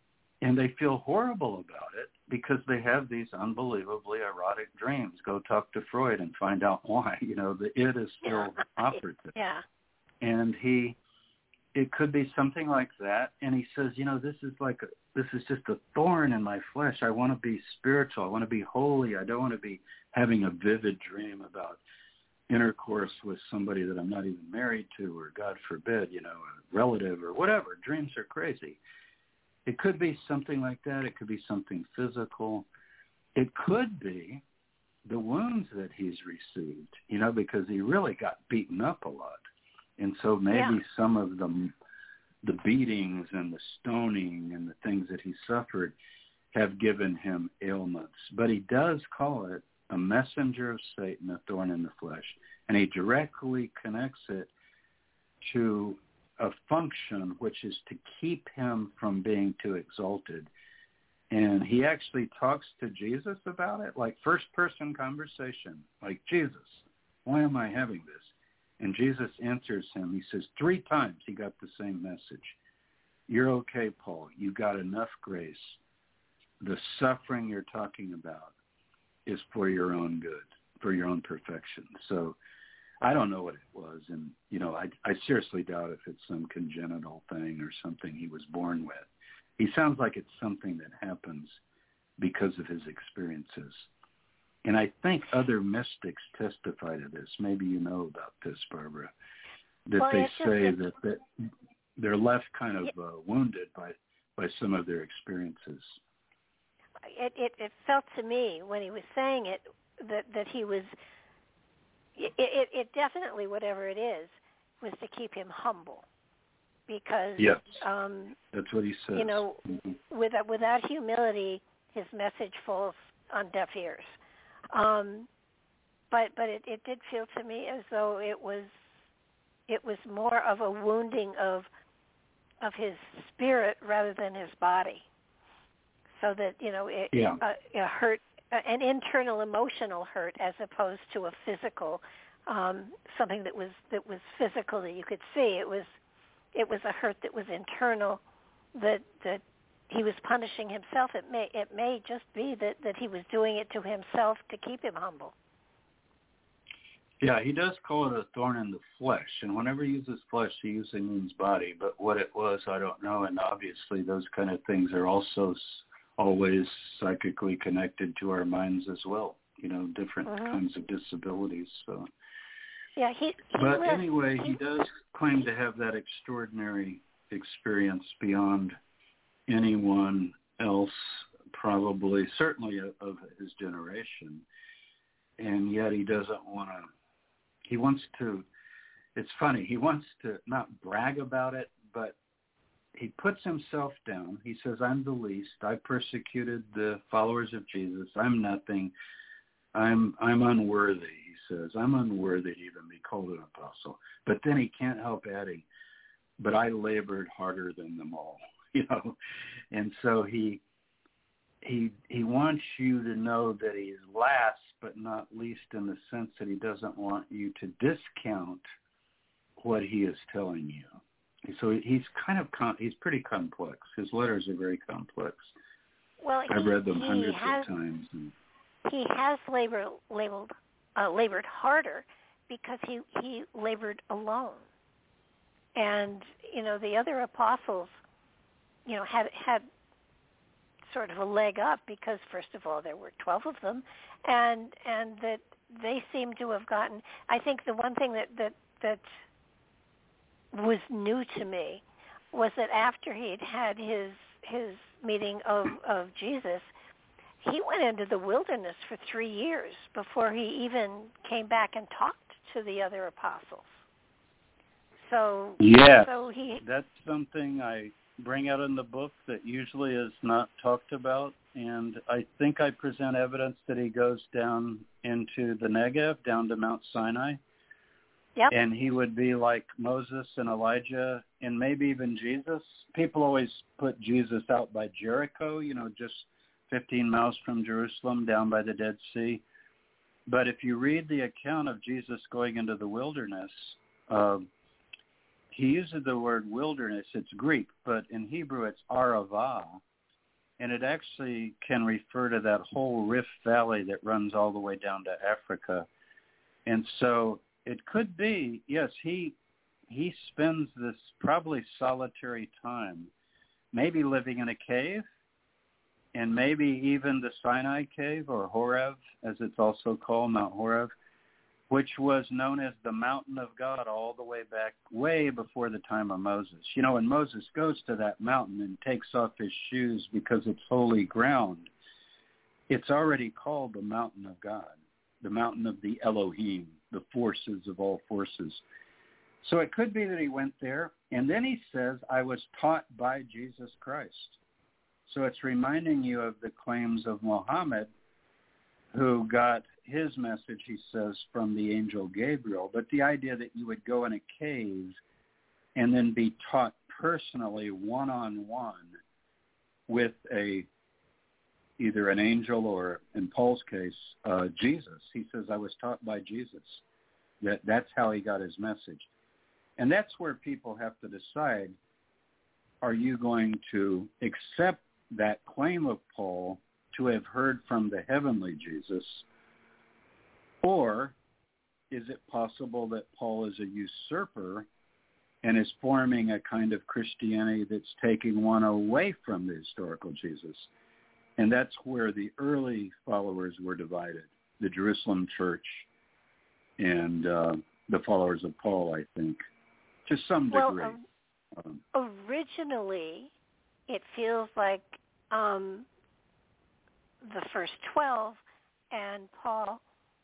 D: and they feel horrible about it because they have these unbelievably erotic dreams. Go talk to Freud and find out why. The id is still operative.
C: Yeah.
D: And it could be something like that. And he says, this is just a thorn in my flesh. I want to be spiritual. I want to be holy. I don't want to be having a vivid dream about intercourse with somebody that I'm not even married to, or God forbid, a relative or whatever. Dreams are crazy. It could be something like that. It could be something physical. It could be the wounds that he's received, because he really got beaten up a lot. And so maybe some of the beatings and the stoning and the things that he suffered have given him ailments. But he does call it a messenger of Satan, a thorn in the flesh. And he directly connects it to a function, which is to keep him from being too exalted. And he actually talks to Jesus about it, like first-person conversation, like, Jesus, why am I having this? And Jesus answers him. He says 3 times he got the same message. You're okay, Paul. You got enough grace. The suffering you're talking about is for your own good, for your own perfection. So I don't know what it was. And, I seriously doubt if it's some congenital thing or something he was born with. He sounds like it's something that happens because of his experiences. And I think other mystics testify to this. Maybe you know about this, Barbara, that they say that they're left kind of wounded by some of their experiences.
C: It felt to me when he was saying it that he was, it definitely, whatever it is, was to keep him humble. Because
D: yes, that's what he says.
C: Without humility, his message falls on deaf ears. But it did feel to me as though it was more of a wounding of his spirit rather than his body. So that a hurt, an internal emotional hurt, as opposed to a physical something that was physical that you could see. It was a hurt that was internal, that he was punishing himself. It may just be that he was doing it to himself to keep him humble.
D: Yeah, he does call it a thorn in the flesh, and whenever he uses flesh, he usually means body. But what it was, I don't know. And obviously, those kind of things are also always psychically connected to our minds as well. Different kinds of disabilities. So.
C: Yeah,
D: anyway, he does claim to have that extraordinary experience beyond anyone else, probably, certainly of his generation. And yet he doesn't want to, he wants to, it's funny, he wants to not brag about it, but he puts himself down. He says, I'm the least. I persecuted the followers of Jesus. I'm nothing. I'm unworthy, he says. I'm unworthy to even be called an apostle. But then he can't help adding, but I labored harder than them all, And so he wants you to know that he's last but not least, in the sense that he doesn't want you to discount what he is telling you. So he's he's pretty complex. His letters are very complex.
C: Well,
D: I've read them hundreds of times.
C: He has labored harder because he labored alone. And, the other apostles, had sort of a leg up because, first of all, there were 12 of them, and that they seem to have gotten, I think the one thing that was new to me was that after he'd had his meeting of Jesus, he went into the wilderness for 3 years before he even came back and talked to the other apostles. So
D: yes,
C: so
D: that's something I bring out in the book that usually is not talked about, and I think I present evidence that he goes down into the Negev, down to Mount Sinai.
C: Yep.
D: And he would be like Moses and Elijah, and maybe even Jesus. People always put Jesus out by Jericho, just 15 miles from Jerusalem, down by the Dead Sea. But if you read the account of Jesus going into the wilderness, he uses the word wilderness. It's Greek, but in Hebrew it's Aravah, and it actually can refer to that whole Rift Valley that runs all the way down to Africa. And so it could be, yes, he spends this probably solitary time, maybe living in a cave, and maybe even the Sinai Cave, or Horeb, as it's also called, Mount Horeb, which was known as the mountain of God all the way back, way before the time of Moses. You know, when Moses goes to that mountain and takes off his shoes because it's holy ground, it's already called the mountain of God, the mountain of the Elohim, the forces of all forces. So it could be that he went there, and then he says, I was taught by Jesus Christ. So it's reminding you of the claims of Muhammad, who got his message, he says, from the angel Gabriel. But the idea that you would go in a cave and then be taught personally, one-on-one, with either an angel or, in Paul's case, Jesus. He says, I was taught by Jesus. That's how he got his message. And that's where people have to decide, are you going to accept that claim of Paul to have heard from the heavenly Jesus, or is it possible that Paul is a usurper and is forming a kind of Christianity that's taking one away from the historical Jesus? And that's where the early followers were divided, the Jerusalem church and the followers of Paul, I think, to some degree.
C: Well, originally, it feels like the first 12 and Paul,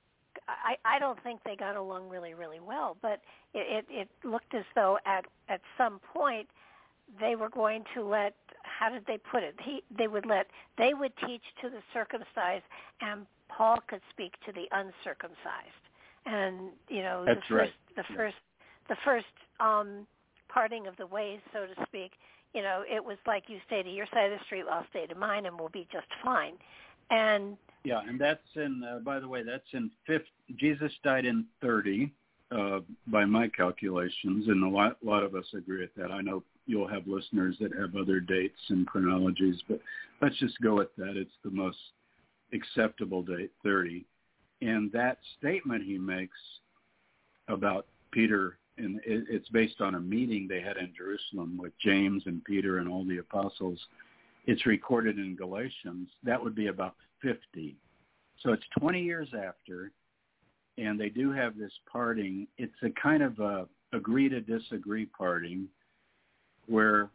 C: I don't think they got along really, really well, but it looked as though at some point they were going to let, how did they put it? They would teach to the circumcised, and Paul could speak to the uncircumcised. And, you know, the first parting of the ways, so to speak, you know, it was like, you stay to your side of the street, I'll stay to mine, and we'll be just fine. And
D: yeah, and that's in, by the way, that's in Jesus died in 30, by my calculations, and a lot of us agree with that. I know you'll have listeners that have other dates and chronologies, but let's just go with that. It's the most acceptable date, 30. And that statement he makes about Peter, and it's based on a meeting they had in Jerusalem with James and Peter and all the apostles. It's recorded in Galatians. That would be about 50. So it's 20 years after, and they do have this parting. It's a kind of a agree to disagree parting where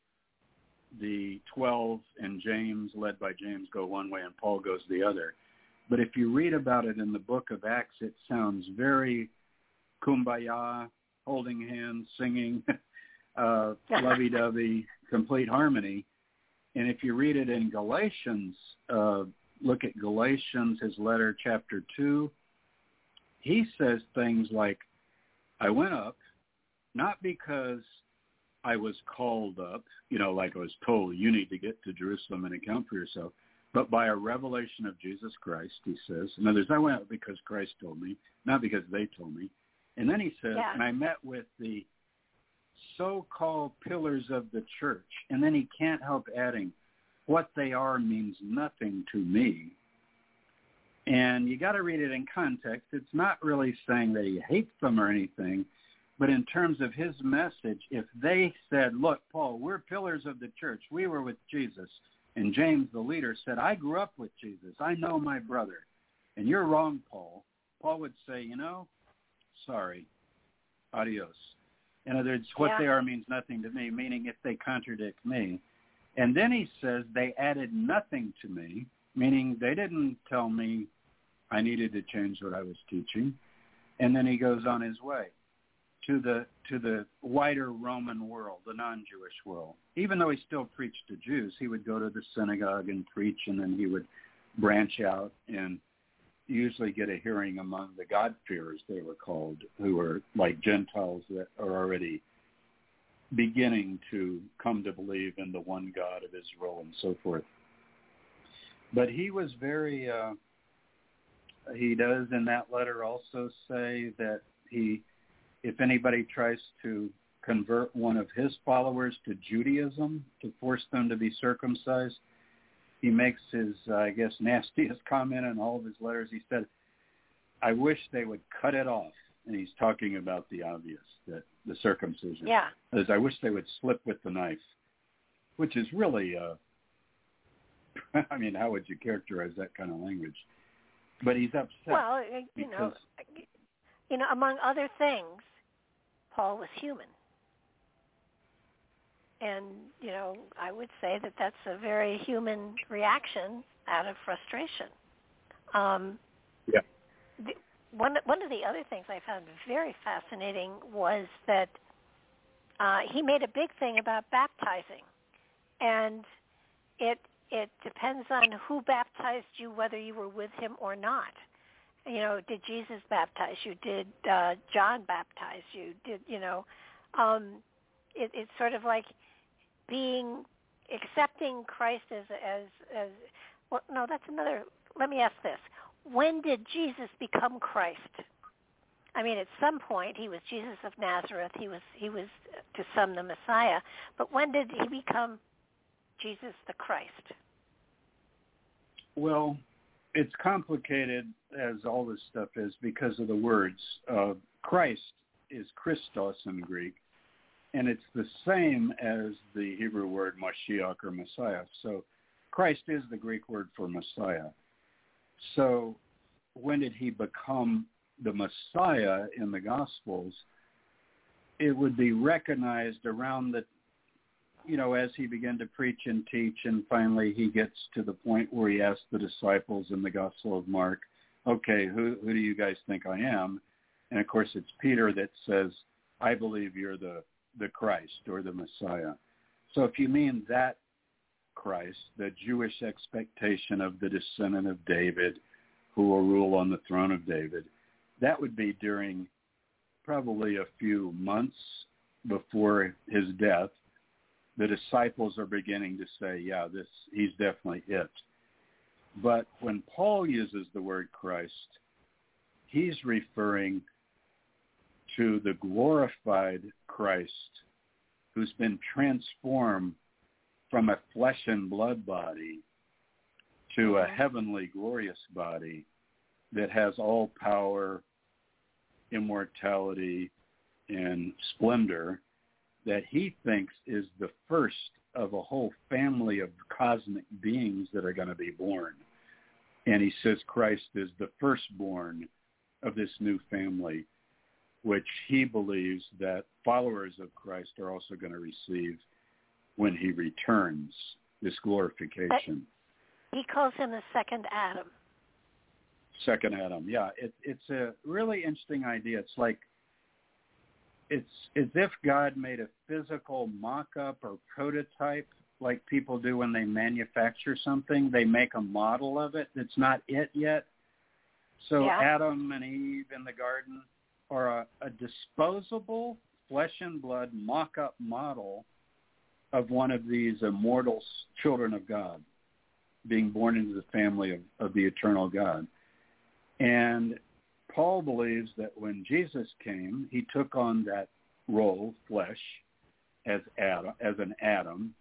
D: the 12 and James, led by James, go one way and Paul goes the other. But if you read about it in the book of Acts, it sounds very kumbaya, holding hands, singing, lovey-dovey, complete harmony. And if you read it in Galatians, look at Galatians, his letter, chapter 2, he says things like, I went up, not because I was called up, you know, like I was told, you need to get to Jerusalem and account for yourself, but by a revelation of Jesus Christ, he says. In other words, I went up because Christ told me, not because they told me. And then he says, and I met with the so-called pillars of the church. And then he can't help adding, what they are means nothing to me. And you got to read it in context. It's not really saying that he hates them or anything, but in terms of his message, if they said, look, Paul, we're pillars of the church. We were with Jesus. And James, the leader, said, I grew up with Jesus. I know my brother. And you're wrong, Paul. Paul would say, you know, sorry, adios. In other words, what they are means nothing to me, meaning if they contradict me. And then he says they added nothing to me, meaning they didn't tell me I needed to change what I was teaching. And then he goes on his way to the wider Roman world, the non-Jewish world. Even though he still preached to Jews, he would go to the synagogue and preach, and then he would branch out and usually get a hearing among the God-fearers, they were called, who were like Gentiles that are already beginning to come to believe in the one God of Israel and so forth. But he was very, he does in that letter also say that if anybody tries to convert one of his followers to Judaism, to force them to be circumcised, he makes his, I guess, nastiest comment in all of his letters. He said, I wish they would cut it off. And he's talking about the obvious, that the circumcision.
C: Yeah.
D: As I wish they would slip with the knife, which is really, I mean, how would you characterize that kind of language? But he's upset.
C: Well, among other things, Paul was human. And, I would say that that's a very human reaction out of frustration.
D: Yeah.
C: One of the other things I found very fascinating was that he made a big thing about baptizing. And it depends on who baptized you, whether you were with him or not. Did Jesus baptize you? Did John baptize you? It's sort of like accepting Christ as well. No, that's another. Let me ask this: when did Jesus become Christ? I mean, at some point he was Jesus of Nazareth. He was to some the Messiah. But when did he become Jesus the Christ?
D: Well, it's complicated, as all this stuff is, because of the words. Christ is Christos in Greek, and it's the same as the Hebrew word Mashiach or Messiah. So Christ is the Greek word for Messiah. So when did he become the Messiah in the Gospels? It would be recognized around the, as he began to preach and teach, and finally he gets to the point where he asks the disciples in the Gospel of Mark, okay, who do you guys think I am? And of course it's Peter that says, I believe you're the Christ or the Messiah. So if you mean that Christ, the Jewish expectation of the descendant of David who will rule on the throne of David, that would be during probably a few months before his death. The disciples are beginning to say, yeah, he's definitely it. But when Paul uses the word Christ, he's referring to the glorified Christ who's been transformed from a flesh and blood body to a heavenly glorious body that has all power, immortality, and splendor, that he thinks is the first of a whole family of cosmic beings that are going to be born. And he says Christ is the firstborn of this new family, which he believes that followers of Christ are also going to receive when he returns, this glorification.
C: He calls him the second Adam.
D: Second Adam, yeah. It's a really interesting idea. It's like, it's as if God made a physical mock-up or prototype like people do when they manufacture something. They make a model of it. It's not it yet. So yeah. Adam and Eve in the garden are a disposable flesh and blood mock-up model of one of these immortal children of God being born into the family of the eternal God. And Paul believes that when Jesus came, he took on that role, flesh, as an Adam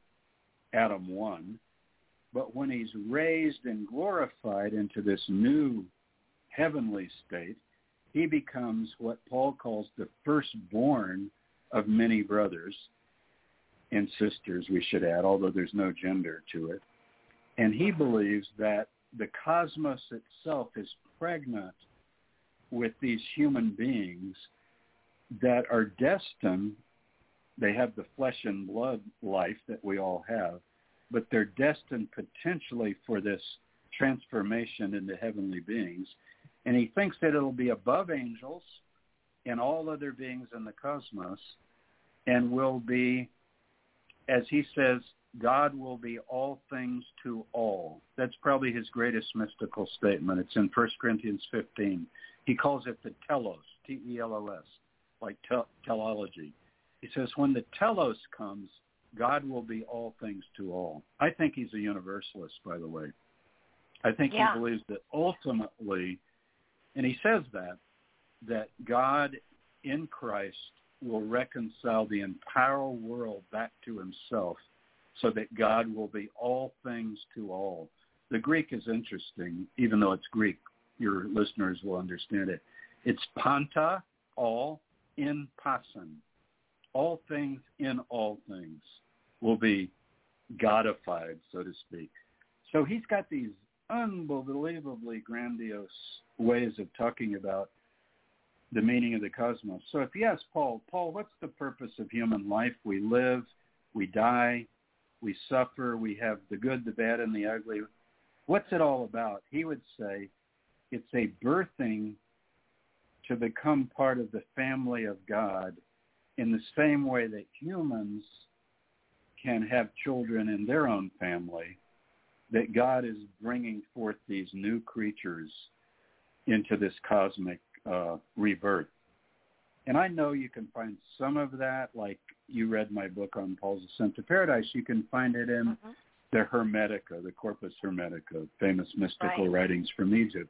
D: 1. But when he's raised and glorified into this new heavenly state, he becomes what Paul calls the firstborn of many brothers and sisters, we should add, although there's no gender to it. And he believes that the cosmos itself is pregnant with these human beings that are destined. They have the flesh and blood life that we all have, but they're destined potentially for this transformation into heavenly beings. And he thinks that it'll be above angels and all other beings in the cosmos, and will be, as he says, God will be all things to all. That's probably his greatest mystical statement. It's in 1 Corinthians 15. He calls it the telos, T-E-L-O-S, like teleology. He says, when the telos comes, God will be all things to all. I think he's a universalist, by the way. I think he believes that ultimately, and he says that God in Christ will reconcile the entire world back to himself so that God will be all things to all. The Greek is interesting, even though it's Greek. Your listeners will understand it. It's panta, all, in pasan. All things in all things will be Godified, so to speak. So he's got these unbelievably grandiose ways of talking about the meaning of the cosmos. So if you ask Paul, what's the purpose of human life? We live, we die, we suffer, we have the good, the bad, and the ugly. What's it all about? He would say it's a birthing to become part of the family of God in the same way that humans can have children in their own family, that God is bringing forth these new creatures into this cosmic rebirth. And I know you can find some of that, like you read my book on Paul's Ascent to Paradise. You can find it in the Hermetica, the Corpus Hermetica, famous mystical writings from Egypt.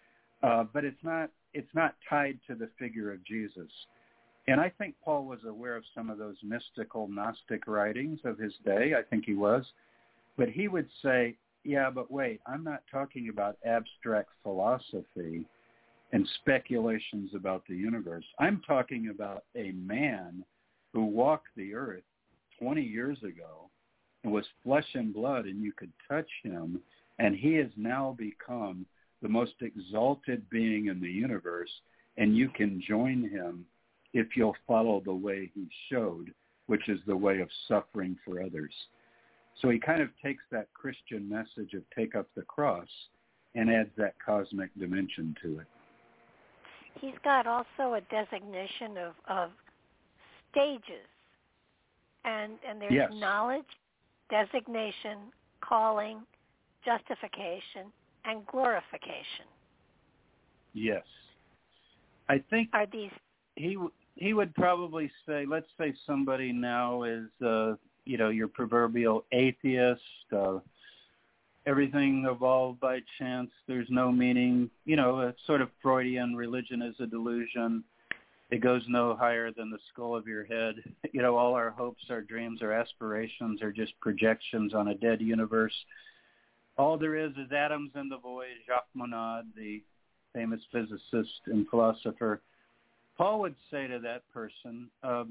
D: But it's not tied to the figure of Jesus. And I think Paul was aware of some of those mystical Gnostic writings of his day. I think he was. But he would say, yeah, but wait, I'm not talking about abstract philosophy and speculations about the universe. I'm talking about a man who walked the earth 20 years ago and was flesh and blood, and you could touch him, and he has now become the most exalted being in the universe, and you can join him if you'll follow the way he showed, which is the way of suffering for others. So he kind of takes that Christian message of take up the cross and adds that cosmic dimension to it.
C: He's got also a designation of stages, and there's knowledge, designation, calling, justification, and glorification.
D: Yes. I think
C: are these...
D: He would probably say, let's say somebody now is, your proverbial atheist, everything evolved by chance, there's no meaning, a sort of Freudian religion is a delusion. It goes no higher than the skull of your head. All our hopes, our dreams, our aspirations are just projections on a dead universe. All there is atoms in the void. Jacques Monod, the famous physicist and philosopher, Paul would say to that person,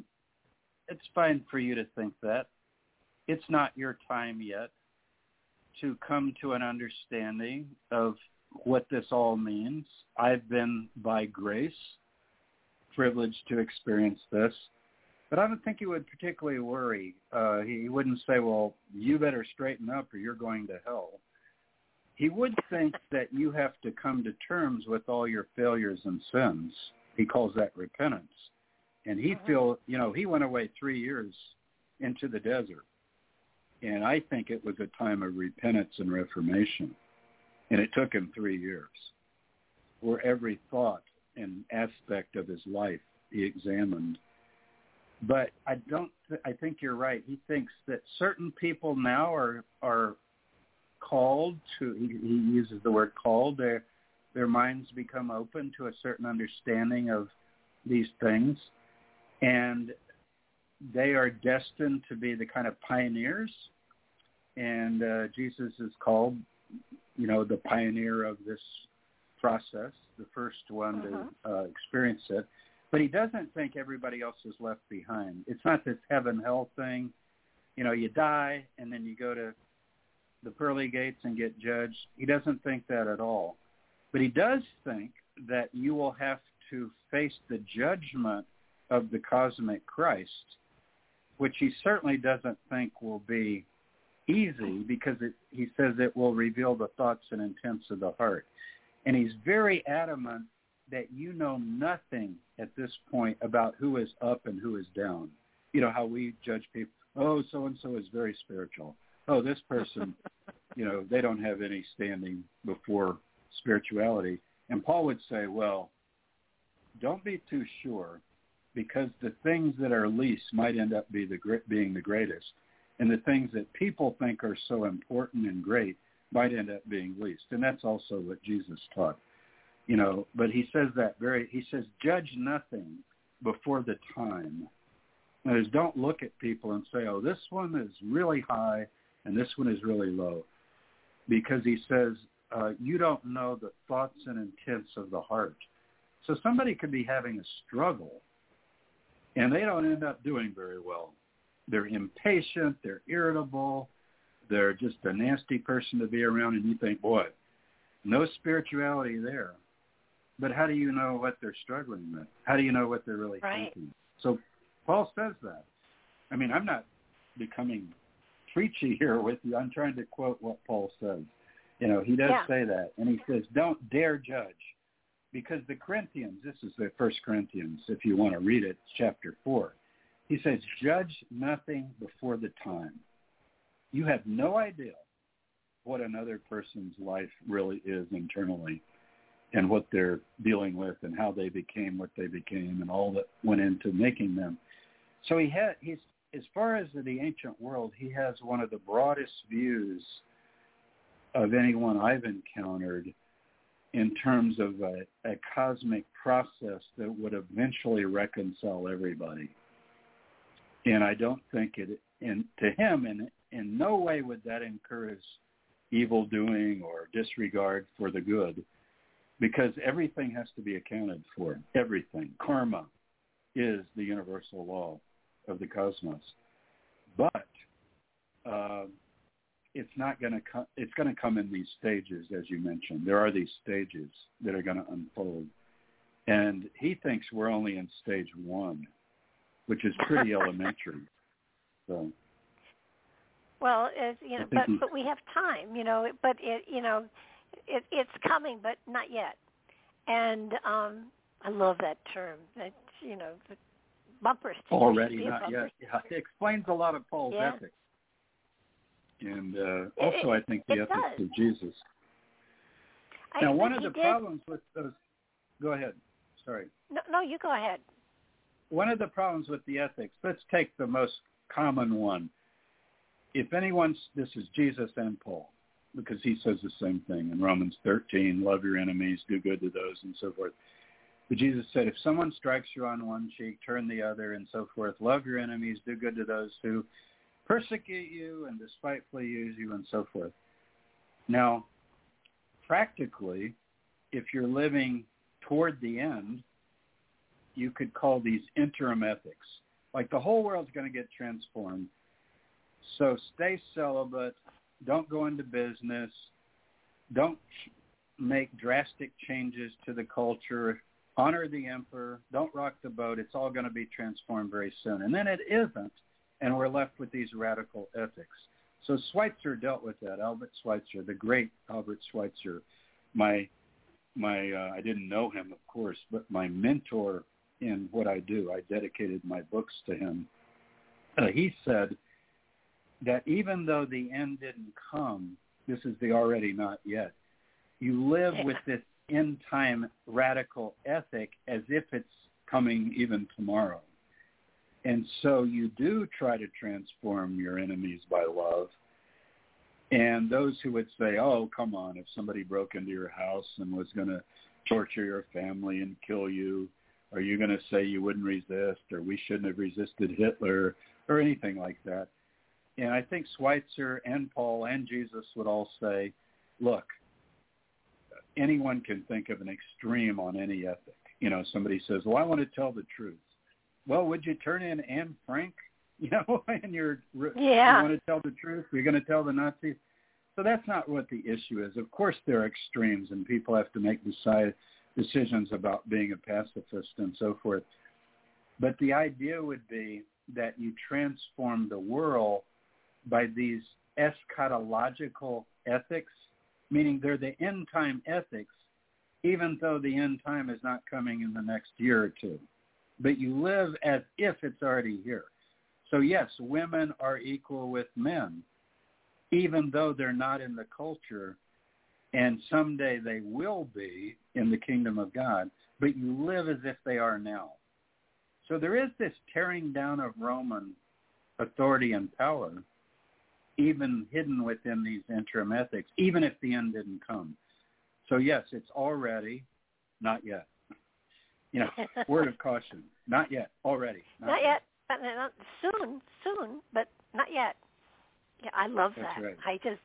D: it's fine for you to think that. It's not your time yet to come to an understanding of what this all means. I've been, by grace, privileged to experience this. But I don't think he would particularly worry. He wouldn't say, well, you better straighten up or you're going to hell. He would think that you have to come to terms with all your failures and sins. He calls that repentance. And he he went away 3 years into the desert. And I think it was a time of repentance and reformation. And it took him 3 years, where every thought and aspect of his life he examined. But I think you're right. He thinks that certain people now are called to, he uses the word called, their minds become open to a certain understanding of these things, and they are destined to be the kind of pioneers. And Jesus is called, the pioneer of this process, the first one to experience it. But he doesn't think everybody else is left behind. It's not this heaven-hell thing. You die, and then you go to the pearly gates and get judged. He doesn't think that at all. But he does think that you will have to face the judgment of the cosmic Christ, which he certainly doesn't think will be easy, because he says it will reveal the thoughts and intents of the heart. And he's very adamant that you know nothing at this point about who is up and who is down. How we judge people. Oh, so-and-so is very spiritual. Oh, this person, they don't have any standing before spirituality. And Paul would say, well, don't be too sure, because the things that are least might end up being the greatest. And the things that people think are so important and great might end up being least. And that's also what Jesus taught. But he says he says, judge nothing before the time, That is, don't look at people and say, oh, this one is really high and this one is really low. Because he says, you don't know the thoughts and intents of the heart. So somebody could be having a struggle and they don't end up doing very well. They're impatient, they're irritable, they're just a nasty person to be around, and you think, boy, no spirituality there. But how do you know what they're struggling with? How do you know what they're really thinking? So Paul says that. I mean, I'm not becoming preachy here with you. I'm trying to quote what Paul says. You know, he does say that. And he says, don't dare judge. Because the Corinthians, this is the 1 Corinthians, if you want to read it, chapter 4. He says, judge nothing before the time. You have no idea what another person's life really is internally and what they're dealing with and how they became what they became and all that went into making them. So he's as far as the ancient world, he has one of the broadest views of anyone I've encountered in terms of a cosmic process that would eventually reconcile everybody. And I don't think to him, in no way would that encourage evil doing or disregard for the good, because everything has to be accounted for. Everything. Karma is the universal law of the cosmos. But it's not going to come. It's going to come in these stages, as you mentioned. There are these stages that are going to unfold, and he thinks we're only in stage 1, which is pretty elementary. So,
C: well, but we have time, But it's coming, but not yet. And I love that term. That the bumper sticker.
D: Already not yet. Yeah, it explains a lot of Paul's ethics, and also I think the ethics of Jesus. Now, one of the problems with those. Go ahead. Sorry.
C: No, you go ahead.
D: One of the problems with the ethics, let's take the most common one. If anyone's, this is Jesus and Paul, because he says the same thing in Romans 13, love your enemies, do good to those, and so forth. But Jesus said, if someone strikes you on one cheek, turn the other, and so forth. Love your enemies, do good to those who persecute you and despitefully use you, and so forth. Now, practically, if you're living toward the end, you could call these interim ethics. Like the whole world's going to get transformed. So stay celibate. Don't go into business. Don't make drastic changes to the culture. Honor the emperor. Don't rock the boat. It's all going to be transformed very soon. And then it isn't, and we're left with these radical ethics. So Schweitzer dealt with that. Albert Schweitzer, the great Albert Schweitzer, my I didn't know him, of course, but my mentor in what I do. I dedicated my books to him. He said that even though the end didn't come, this is the already not yet, you live with this end time radical ethic as if it's coming even tomorrow. And so you do try to transform your enemies by love. And those who would say, oh, come on, if somebody broke into your house and was going to torture your family and kill you, are you going to say you wouldn't resist, or we shouldn't have resisted Hitler, or anything like that? And I think Schweitzer and Paul and Jesus would all say, look, anyone can think of an extreme on any ethic. Somebody says, well, I want to tell the truth. Well, would you turn in Anne Frank, and you want to tell the truth? You're going to tell the Nazis? So that's not what the issue is. Of course, there are extremes, and people have to make decisions about being a pacifist and so forth. But the idea would be that you transform the world by these eschatological ethics, meaning they're the end-time ethics, even though the end time is not coming in the next year or two. But you live as if it's already here. So yes, women are equal with men, even though they're not in the culture, and someday they will be in the kingdom of God, but you live as if they are now. So there is this tearing down of Roman authority and power, even hidden within these interim ethics, even if the end didn't come. So yes, it's already, not yet. Word of caution, not yet, already.
C: Not yet. But not soon, but not yet. Yeah, I love
D: That's
C: that.
D: right.
C: I just,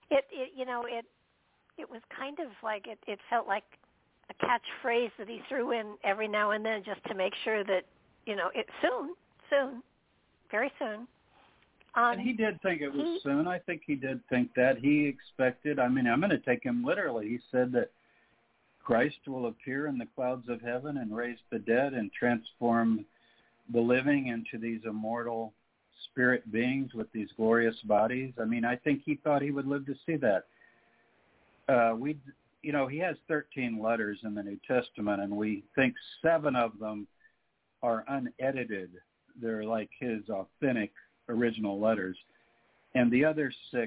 C: it was kind of like, it felt like a catchphrase that he threw in every now and then just to make sure that, it soon, very soon.
D: And he did think it was soon. I think he did think that. He expected, I'm going to take him literally. He said that Christ will appear in the clouds of heaven and raise the dead and transform the living into these immortal spirit beings with these glorious bodies. I think he thought he would live to see that. He has 13 letters in the New Testament, and we think 7 of them are unedited. They're like his authentic original letters. And the other 6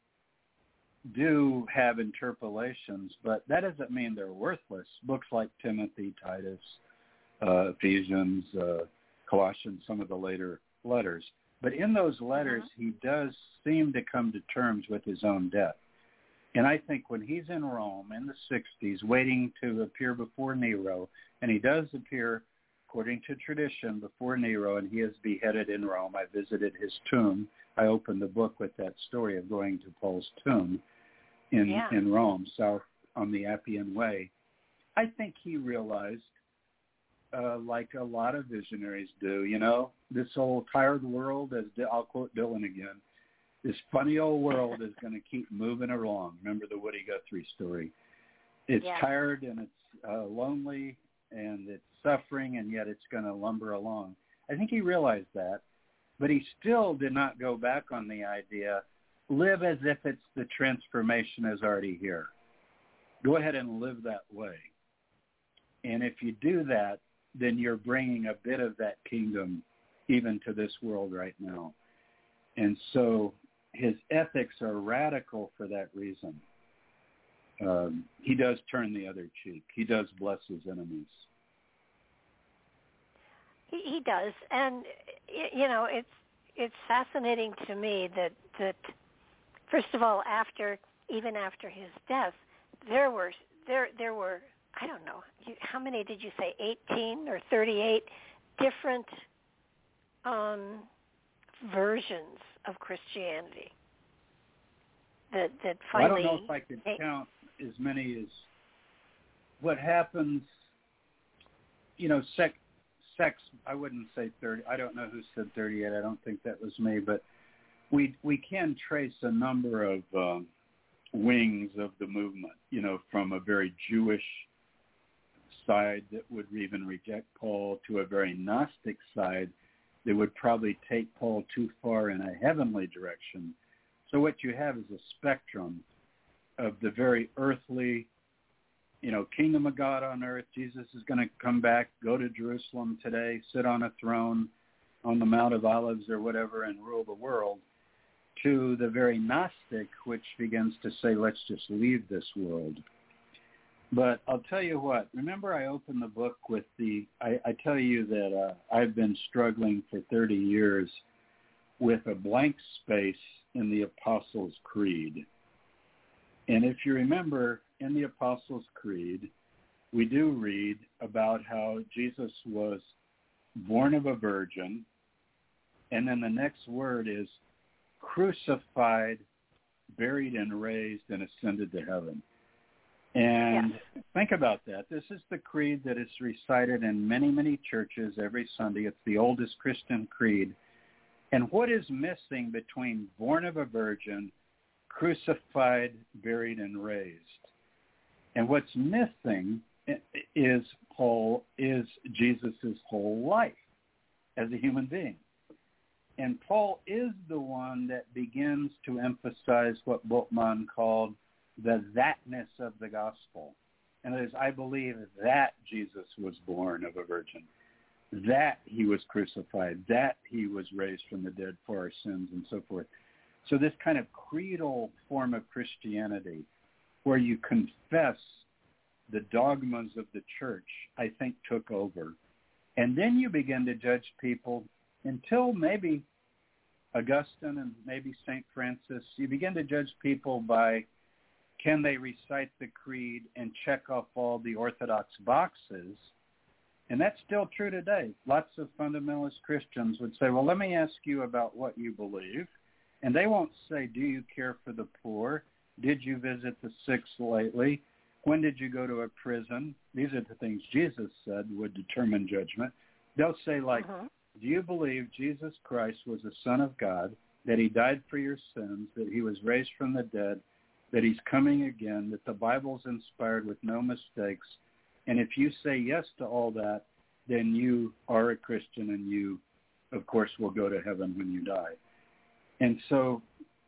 D: do have interpolations, but that doesn't mean they're worthless. Books like Timothy, Titus, Ephesians, Colossians, some of the later letters. But in those letters, he does seem to come to terms with his own death. And I think when he's in Rome in the 60s, waiting to appear before Nero, and he does appear, according to tradition, before Nero, and he is beheaded in Rome. I visited his tomb. I opened the book with that story of going to Paul's tomb in Rome, south on the Appian Way. I think he realized, like a lot of visionaries do, this old tired world, I'll quote Dylan again, this funny old world is going to keep moving along. Remember the Woody Guthrie story. It's tired and it's lonely and it's suffering, and yet it's going to lumber along. I think he realized that, but he still did not go back on the idea, live as if it's the transformation is already here. Go ahead and live that way. And if you do that, then you're bringing a bit of that kingdom even to this world right now. And so his ethics are radical for that reason. He does turn the other cheek. He does bless his enemies.
C: He does, and it's fascinating to me that first of all, even after his death, there were I don't know, how many did you say, 18 or 38 different versions of Christianity that finally.
D: I don't know if I could count as many as what happens. Sex. I wouldn't say 30. I don't know who said 38. I don't think that was me, but we can trace a number of wings of the movement. From a very Jewish side that would even reject Paul to a very Gnostic side that would probably take Paul too far in a heavenly direction. So what you have is a spectrum of the very earthly, kingdom of God on earth. Jesus is going to come back, go to Jerusalem today, sit on a throne on the Mount of Olives or whatever and rule the world, to the very Gnostic, which begins to say, let's just leave this world. But I'll tell you what, remember I opened the book with I tell you that I've been struggling for 30 years with a blank space in the Apostles' Creed. And if you remember, in the Apostles' Creed, we do read about how Jesus was born of a virgin, and then the next word is crucified, buried, and raised, and ascended to heaven. And think about that. This is the creed that is recited in many, many churches every Sunday. It's the oldest Christian creed. And what is missing between born of a virgin, crucified, buried, and raised? And what's missing is Jesus' whole life as a human being. And Paul is the one that begins to emphasize what Bultmann called the thatness of the gospel. And that is, I believe that Jesus was born of a virgin, that he was crucified, that he was raised from the dead for our sins, and so forth. So this kind of creedal form of Christianity where you confess the dogmas of the church, I think, took over. And then you begin to judge people until maybe Augustine and maybe St. Francis. You begin to judge people by, can they recite the creed and check off all the orthodox boxes? And that's still true today. Lots of fundamentalist Christians would say, well, let me ask you about what you believe. And they won't say, do you care for the poor? Did you visit the sick lately? When did you go to a prison? These are the things Jesus said would determine judgment. They'll say, like, do you believe Jesus Christ was the Son of God, that he died for your sins, that he was raised from the dead, that he's coming again, that the Bible's inspired with no mistakes? And if you say yes to all that, then you are a Christian, and you, of course, will go to heaven when you die. And so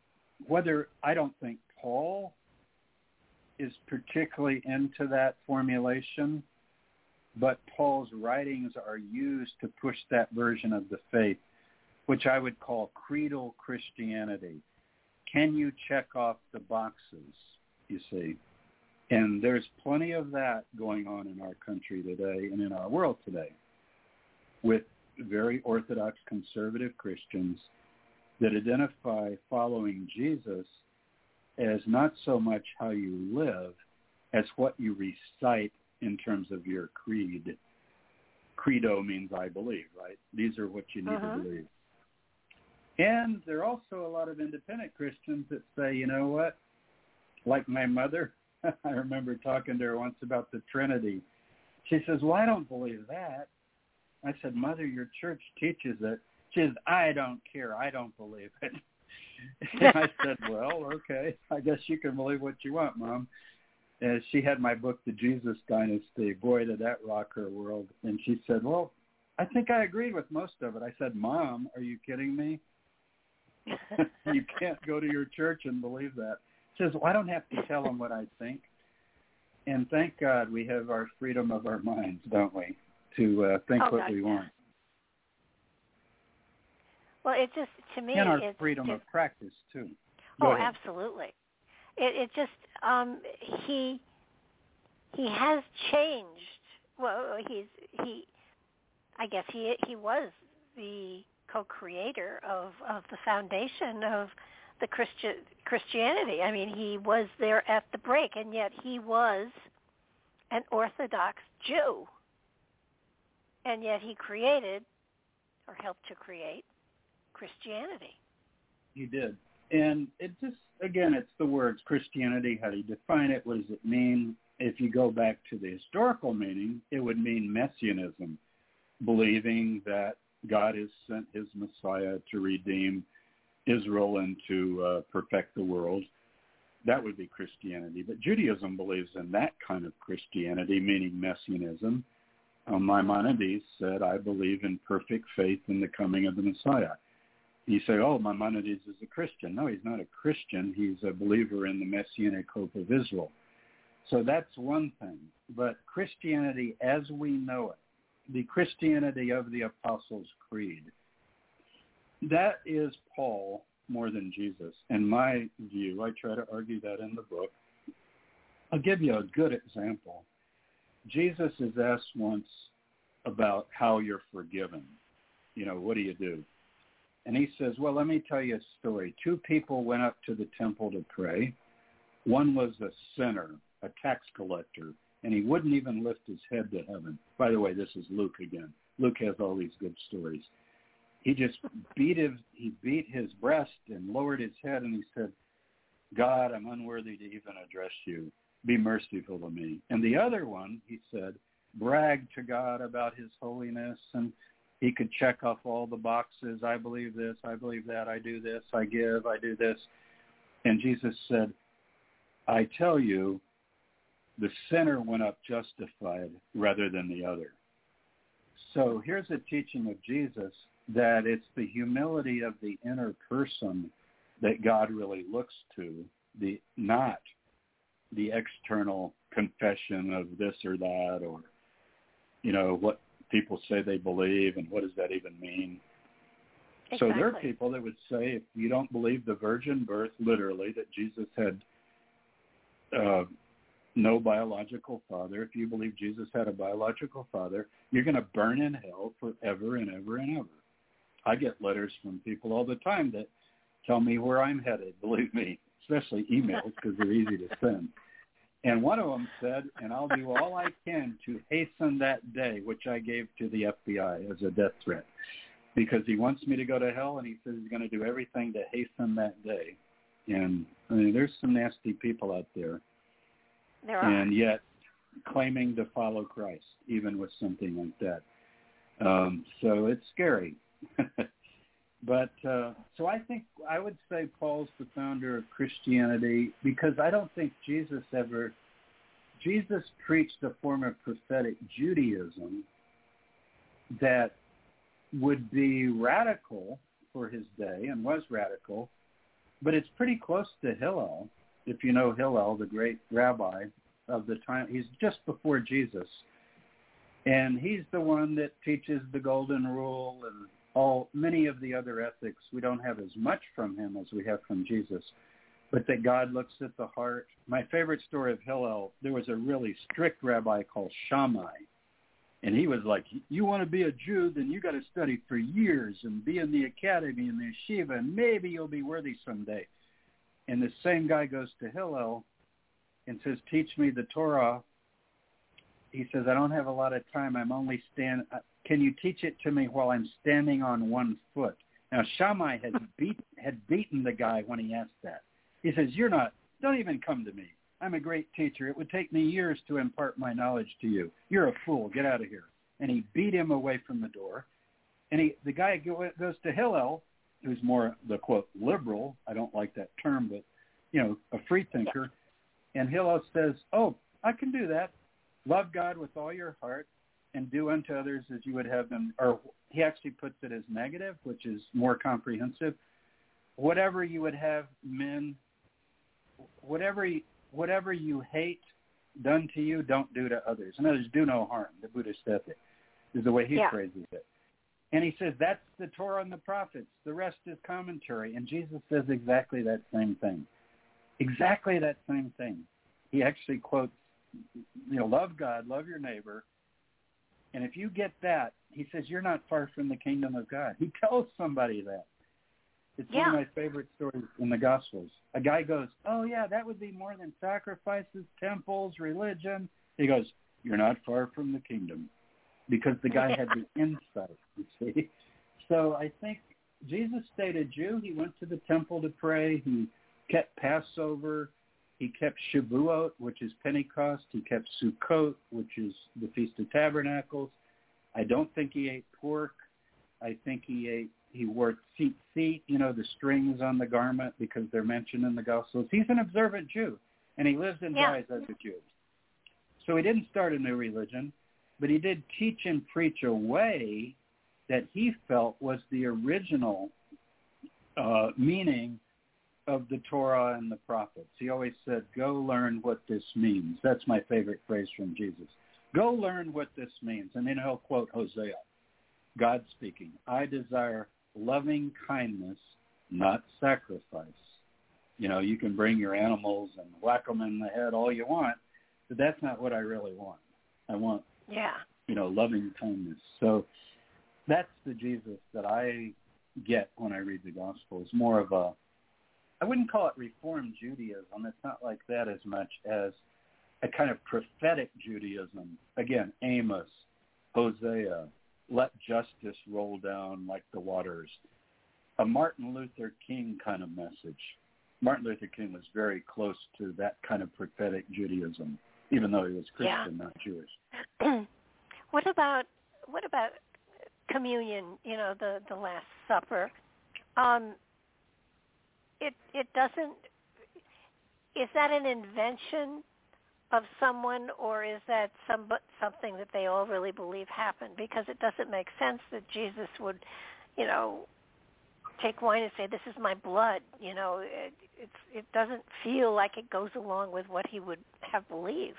D: I don't think Paul is particularly into that formulation, but Paul's writings are used to push that version of the faith, which I would call creedal Christianity. Can you check off the boxes, you see? And there's plenty of that going on in our country today and in our world today with very Orthodox conservative Christians that identify following Jesus as not so much how you live as what you recite in terms of your creed. Credo means I believe, right? These are what you need to believe. And there are also a lot of independent Christians that say, you know what, like my mother, I remember talking to her once about the Trinity. She says, well, I don't believe that. I said, Mother, your church teaches it. She says, I don't care. I don't believe it. And I said, well, okay, I guess you can believe what you want, Mom. And she had my book, The Jesus Dynasty. Boy, did that rock her world. And she said, well, I think I agreed with most of it. I said, Mom, are you kidding me? You can't go to your church and believe that. She says, well, I don't have to tell them what I think. And thank God we have our freedom of our minds, don't we, to think what we want.
C: Well, it just, to me,
D: and our freedom of practice, too.
C: Go ahead. Absolutely. It just, he has changed. Well, I guess he was the co-creator of the foundation of the Christianity. I mean, he was there at the break, and yet he was an Orthodox Jew. And yet he created, or helped to create, Christianity.
D: He did. And it just, again, it's the words Christianity. How do you define it? What does it mean? If you go back to the historical meaning, it would mean messianism, believing that God has sent his Messiah to redeem Israel and to perfect the world. That would be Christianity. But Judaism believes in that kind of Christianity, meaning messianism. Maimonides said, I believe in perfect faith in the coming of the Messiah. You say, oh, Maimonides is a Christian. No, he's not a Christian. He's a believer in the Messianic hope of Israel. So that's one thing. But Christianity as we know it, the Christianity of the Apostles' Creed, that is Paul more than Jesus. In my view, I try to argue that in the book. I'll give you a good example. Jesus is asked once about how you're forgiven. You know, what do you do? And he says, well, let me tell you a story. Two people went up to the temple to pray. One was a sinner, a tax collector, and he wouldn't even lift his head to heaven. By the way, this is Luke again. Luke has all these good stories. He just beat his breast and lowered his head, and he said, God, I'm unworthy to even address you. Be merciful to me. And the other one, he said, bragged to God about his holiness, and he could check off all the boxes. I believe this, I believe that, I do this, I give, I do this. And Jesus said, I tell you, the sinner went up justified rather than the other. So here's a teaching of Jesus that it's the humility of the inner person that God really looks to, not the external confession of this or that, or, you know, what people say they believe and what does that even mean. Exactly. So there are people that would say if you don't believe the virgin birth, literally, that Jesus had no biological father, if you believe Jesus had a biological father, you're going to burn in hell forever and ever and ever. I get letters from people all the time that tell me where I'm headed, believe me, especially emails because they're easy to send. And one of them said, and I'll do all I can to hasten that day, which I gave to the FBI as a death threat, because he wants me to go to hell, and he says he's going to do everything to hasten that day. And, I mean, there's some nasty people out there.
C: There are.
D: And yet claiming to follow Christ, even with something like that. So it's scary. But so I think I would say Paul's the founder of Christianity, because I don't think Jesus preached a form of prophetic Judaism that would be radical for his day, and was radical, but it's pretty close to Hillel. If you know Hillel, the great rabbi of the time, he's just before Jesus. And he's the one that teaches the golden rule and many of the other ethics. We don't have as much from him as we have from Jesus, but that God looks at the heart. My favorite story of Hillel, there was a really strict rabbi called Shammai, and he was like, you want to be a Jew, then you got to study for years and be in the academy and the yeshiva, and maybe you'll be worthy someday. And the same guy goes to Hillel and says, teach me the Torah. He says, I don't have a lot of time. I'm only can you teach it to me while I'm standing on one foot? Now, Shammai had beaten the guy when he asked that. He says, don't even come to me. I'm a great teacher. It would take me years to impart my knowledge to you. You're a fool. Get out of here. And he beat him away from the door. And the guy goes to Hillel, who's more the, quote, liberal. I don't like that term, but, a free thinker. And Hillel says, oh, I can do that. Love God with all your heart and do unto others as you would have them. Or he actually puts it as negative, which is more comprehensive. Whatever you would have men, whatever you hate done to you, don't do to others. In other words, do no harm. The Buddhist ethic is the way he phrases it. And he says that's the Torah and the prophets. The rest is commentary. And Jesus says exactly that same thing. Exactly that same thing. He actually quotes, love God, love your neighbor. And if you get that, he says, you're not far from the kingdom of God. He tells somebody that. It's one of my favorite stories in the Gospels. A guy goes, oh, yeah, that would be more than sacrifices, temples, religion. He goes, you're not far from the kingdom, because the guy had the insight, you see. So I think Jesus stayed a Jew. He went to the temple to pray. He kept Passover. He kept Shavuot, which is Pentecost. He kept Sukkot, which is the Feast of Tabernacles. I don't think he ate pork. I think he wore tzitzit, the strings on the garment, because they're mentioned in the Gospels. He's an observant Jew, and he lives and dies as a Jew. So he didn't start a new religion, but he did teach and preach a way that he felt was the original meaning of the Torah and the prophets. He always said, go learn what this means. That's my favorite phrase from Jesus. Go learn what this means. And then he'll quote Hosea, God speaking, I desire loving kindness, not sacrifice. You can bring your animals and whack them in the head all you want, but that's not what I really want. I want, loving kindness. So that's the Jesus that I get when I read the Gospels. More of I wouldn't call it Reformed Judaism. It's not like that as much as a kind of prophetic Judaism. Again, Amos, Hosea, let justice roll down like the waters. A Martin Luther King kind of message. Martin Luther King was very close to that kind of prophetic Judaism, even though he was Christian, not Jewish.
C: What about communion, the Last Supper? It doesn't, is that an invention of someone, or is that something that they all really believe happened? Because it doesn't make sense that Jesus would, take wine and say, this is my blood. It doesn't feel like it goes along with what he would have believed.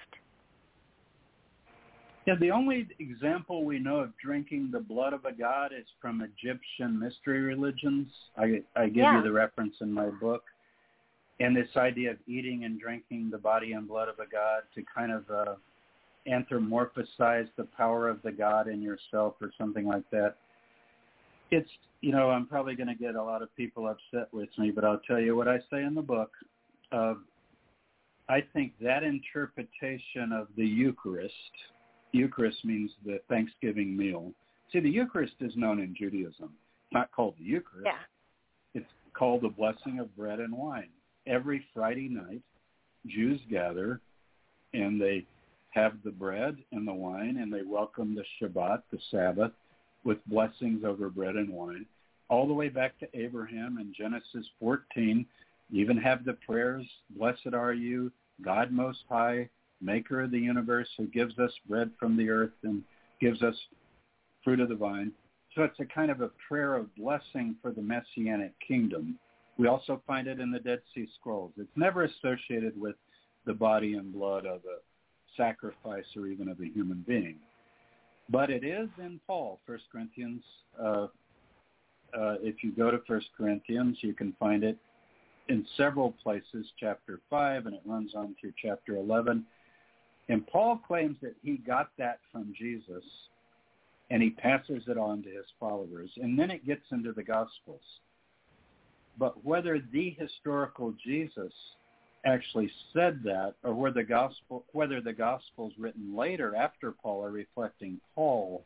D: Yeah, the only example we know of drinking the blood of a god is from Egyptian mystery religions. I give you the reference in my book. And this idea of eating and drinking the body and blood of a god to kind of anthropomorphize the power of the god in yourself or something like that. It's, I'm probably going to get a lot of people upset with me, but I'll tell you what I say in the book. I think that interpretation of the Eucharist means the Thanksgiving meal. See, the Eucharist is known in Judaism. It's not called the Eucharist.
C: Yeah.
D: It's called the blessing of bread and wine. Every Friday night, Jews gather, and they have the bread and the wine, and they welcome the Shabbat, the Sabbath, with blessings over bread and wine, all the way back to Abraham in Genesis 14. You even have the prayers, blessed are you, God Most High, maker of the universe, who gives us bread from the earth and gives us fruit of the vine. So it's a kind of a prayer of blessing for the Messianic kingdom. We also find it in the Dead Sea Scrolls. It's never associated with the body and blood of a sacrifice or even of a human being. But it is in Paul, 1 Corinthians. If you go to 1 Corinthians, you can find it in several places, chapter 5, and it runs on through chapter 11. And Paul claims that he got that from Jesus, and he passes it on to his followers. And then it gets into the Gospels. But whether the historical Jesus actually said that, or whether the Gospels written later after Paul are reflecting Paul,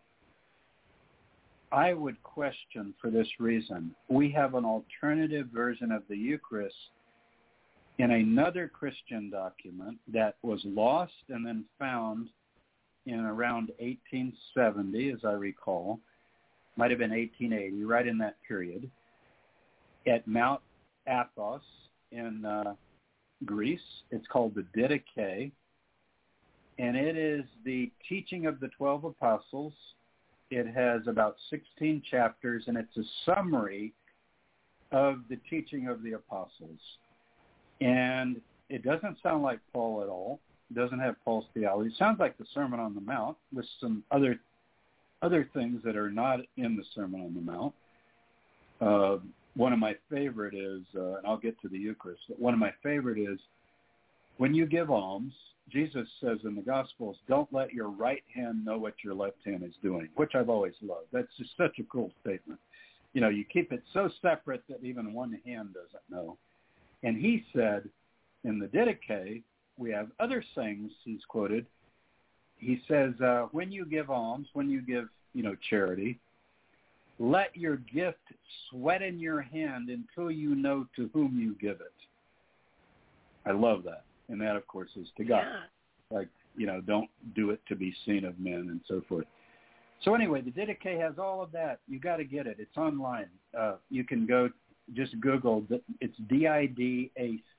D: I would question for this reason. We have an alternative version of the Eucharist in another Christian document that was lost and then found in around 1870, as I recall. Might have been 1880, right in that period, at Mount Athos in Greece. It's called the Didache, and it is the teaching of the 12 apostles. It has about 16 chapters, and it's a summary of the teaching of the apostles. And it doesn't sound like Paul at all. It doesn't have Paul's theology. It sounds like the Sermon on the Mount with some other things that are not in the Sermon on the Mount. One of my favorite is, and I'll get to the Eucharist, but one of my favorite is, when you give alms, Jesus says in the Gospels, don't let your right hand know what your left hand is doing, which I've always loved. That's just such a cool statement. You know, you keep it so separate that even one hand doesn't know. And he said, in the Didache, we have other sayings he's quoted. He says, when you give alms, when you give, charity, let your gift sweat in your hand until you know to whom you give it. I love that. And that, of course, is to God. Yeah. Like, don't do it to be seen of men and so forth. So anyway, the Didache has all of that. You got to get it. It's online. You can go, just Google. It's Didache.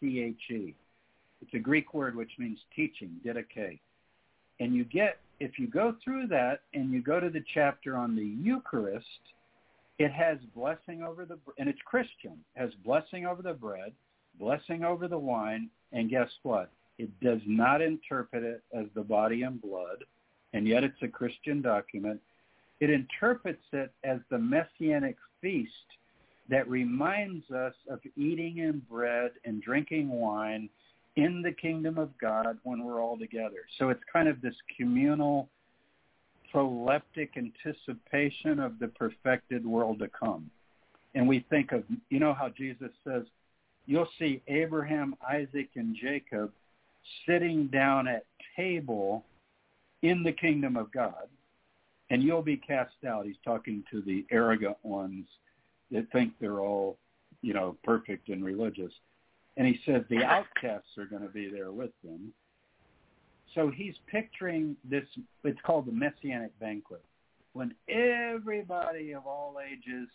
D: It's a Greek word which means teaching, Didache. And if you go through that and you go to the chapter on the Eucharist, it has blessing over and it's Christian. It has blessing over the bread, blessing over the wine, and guess what? It does not interpret it as the body and blood, and yet it's a Christian document. It interprets it as the Messianic feast that reminds us of eating in bread and drinking wine in the kingdom of God when we're all together. So it's kind of this communal, proleptic anticipation of the perfected world to come. And we think of, how Jesus says, you'll see Abraham, Isaac, and Jacob sitting down at table in the kingdom of God, and you'll be cast out. He's talking to the arrogant ones that think they're all, perfect and religious. And he says the outcasts are going to be there with them. So he's picturing this, it's called the Messianic banquet, when everybody of all ages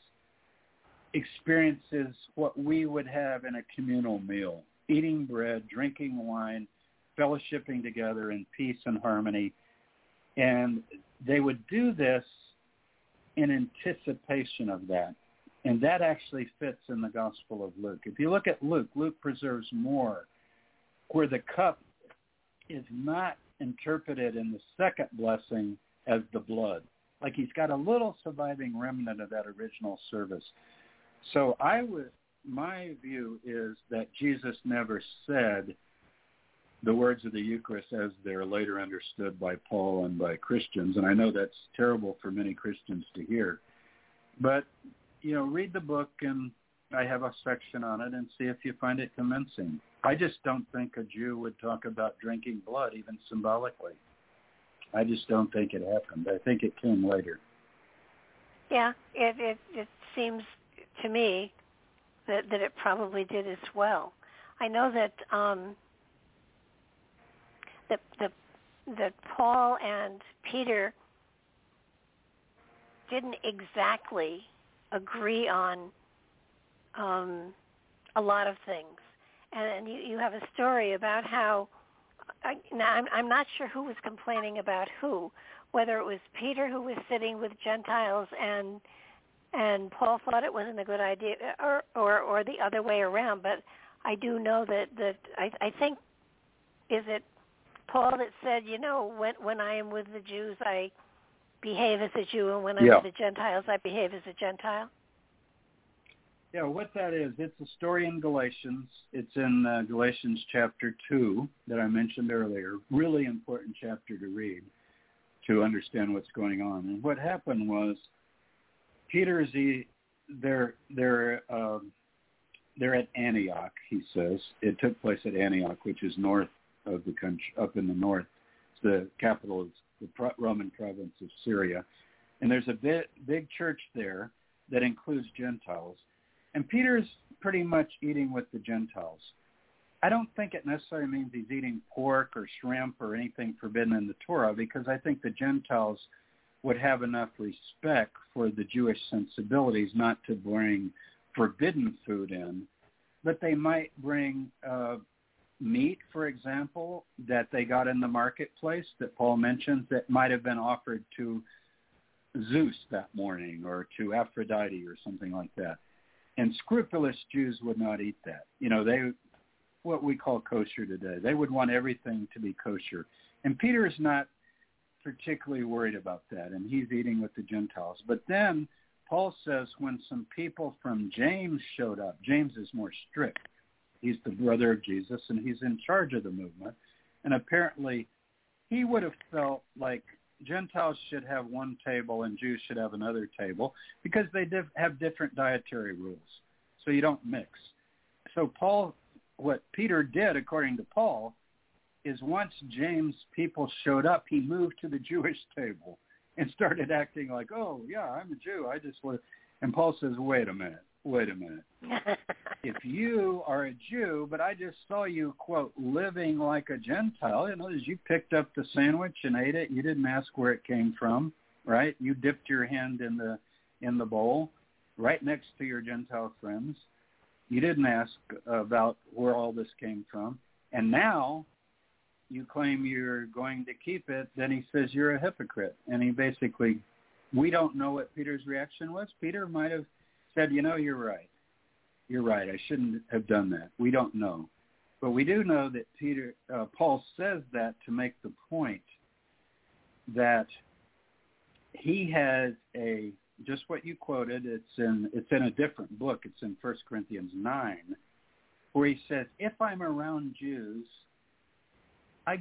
D: experiences what we would have in a communal meal, eating bread, drinking wine, fellowshipping together in peace and harmony. And they would do this in anticipation of that. And that actually fits in the Gospel of Luke. If you look at Luke, Luke preserves more, where the cup is not interpreted in the second blessing as the blood. Like he's got a little surviving remnant of that original service. So my view is that Jesus never said the words of the Eucharist as they're later understood by Paul and by Christians. And I know that's terrible for many Christians to hear. But, read the book and I have a section on it and see if you find it convincing. I just don't think a Jew would talk about drinking blood, even symbolically. I just don't think it happened. I think it came later.
C: Yeah, it seems to me that it probably did as well. I know that that Paul and Peter didn't exactly agree on a lot of things, and you have a story about how. I'm not sure who was complaining about who, whether it was Peter who was sitting with Gentiles and Paul thought it wasn't a good idea, or the other way around. But I do know that I think, is it Paul that said, when I am with the Jews, I behave as a Jew, and when I'm with the Gentiles, I behave as a Gentile?
D: Yeah, what that is, it's a story in Galatians. It's in Galatians chapter 2 that I mentioned earlier. Really important chapter to read to understand what's going on. And what happened was, they're at Antioch, he says. It took place at Antioch, which is north of the country, up in the north. It's the capital of the Roman province of Syria. And there's a big church there that includes Gentiles. And Peter's pretty much eating with the Gentiles. I don't think it necessarily means he's eating pork or shrimp or anything forbidden in the Torah, because I think the Gentiles would have enough respect for the Jewish sensibilities not to bring forbidden food in, but they might bring meat, for example, that they got in the marketplace that Paul mentions that might have been offered to Zeus that morning or to Aphrodite or something like that. And scrupulous Jews would not eat that. They, what we call kosher today, they would want everything to be kosher. And Peter is not particularly worried about that, and he's eating with the Gentiles. But then Paul says when some people from James showed up, James is more strict. He's the brother of Jesus, and he's in charge of the movement. And apparently he would have felt like Gentiles should have one table and Jews should have another table because they have different dietary rules. So you don't mix. So what Peter did, according to Paul, is once James' people showed up, he moved to the Jewish table and started acting like, oh, yeah, I'm a Jew. I just want. And Paul says, wait a minute. If you are a Jew, but I just saw you, quote, living like a Gentile, you picked up the sandwich and ate it. You didn't ask where it came from, right? You dipped your hand in the bowl right next to your Gentile friends. You didn't ask about where all this came from. And now you claim you're going to keep it. Then he says you're a hypocrite. And he basically, we don't know what Peter's reaction was. Peter might have said, you're right. You're right. I shouldn't have done that. We don't know. But we do know that Paul says that to make the point that he has just what you quoted, it's in a different book. It's in 1 Corinthians 9, where he says, if I'm around Jews, I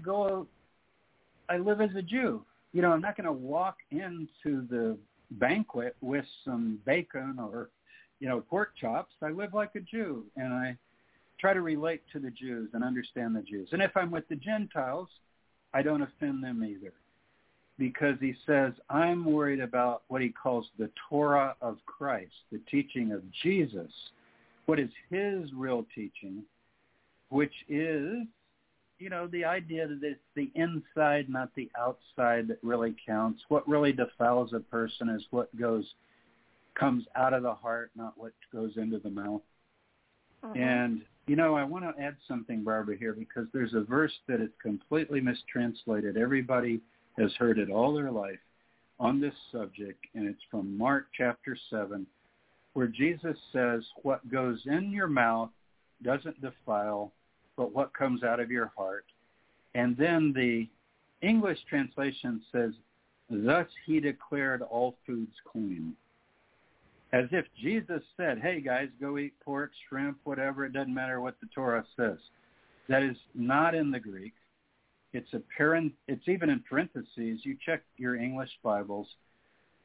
D: live as a Jew. I'm not going to walk into the banquet with some bacon or pork chops. I live like a Jew, and I try to relate to the Jews and understand the Jews. And if I'm with the Gentiles, I don't offend them either, because he says, I'm worried about what he calls the Torah of Christ, the teaching of Jesus. What is his real teaching, which is, the idea that it's the inside, not the outside, that really counts. What really defiles a person is what comes out of the heart, not what goes into the mouth. Uh-huh. And, I want to add something, Barbara, here, because there's a verse that is completely mistranslated. Everybody has heard it all their life on this subject, and it's from Mark chapter 7, where Jesus says, what goes in your mouth doesn't defile, but what comes out of your heart. And then the English translation says, thus he declared all foods clean. As if Jesus said, hey, guys, go eat pork, shrimp, whatever. It doesn't matter what the Torah says. That is not in the Greek. It's even in parentheses. You check your English Bibles.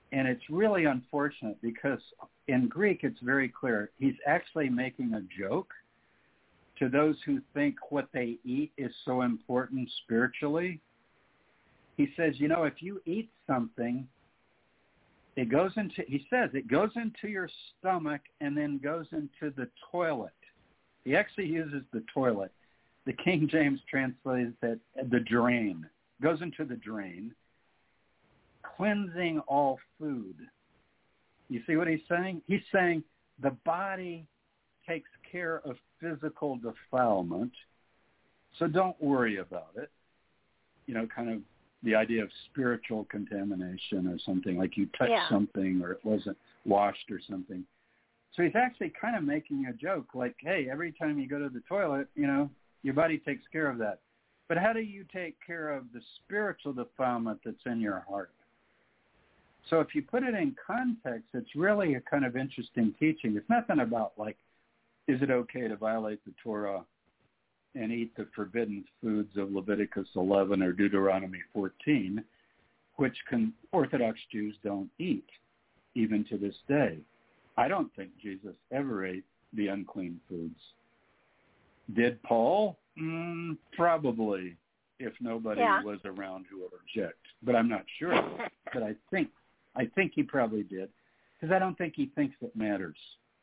D: And it's really unfortunate because in Greek it's very clear. He's actually making a joke to those who think what they eat is so important spiritually. He says, if you eat something, it goes into your stomach and then goes into the toilet. He actually uses the toilet. The King James translates it the drain. Goes into the drain, cleansing all food. You see what he's saying? He's saying the body takes care of physical defilement, so don't worry about it. Kind of the idea of spiritual contamination or something, like you touched something or it wasn't washed or something. So he's actually kind of making a joke, like, hey, every time you go to the toilet, your body takes care of that. But how do you take care of the spiritual defilement that's in your heart? So if you put it in context, it's really a kind of interesting teaching. It's nothing about, like, is it okay to violate the Torah and eat the forbidden foods of Leviticus 11 or Deuteronomy 14, which Orthodox Jews don't eat, even to this day. I don't think Jesus ever ate the unclean foods. Did Paul? Probably, if nobody was around who would object. But I'm not sure. But I think he probably did, because I don't think he thinks it matters.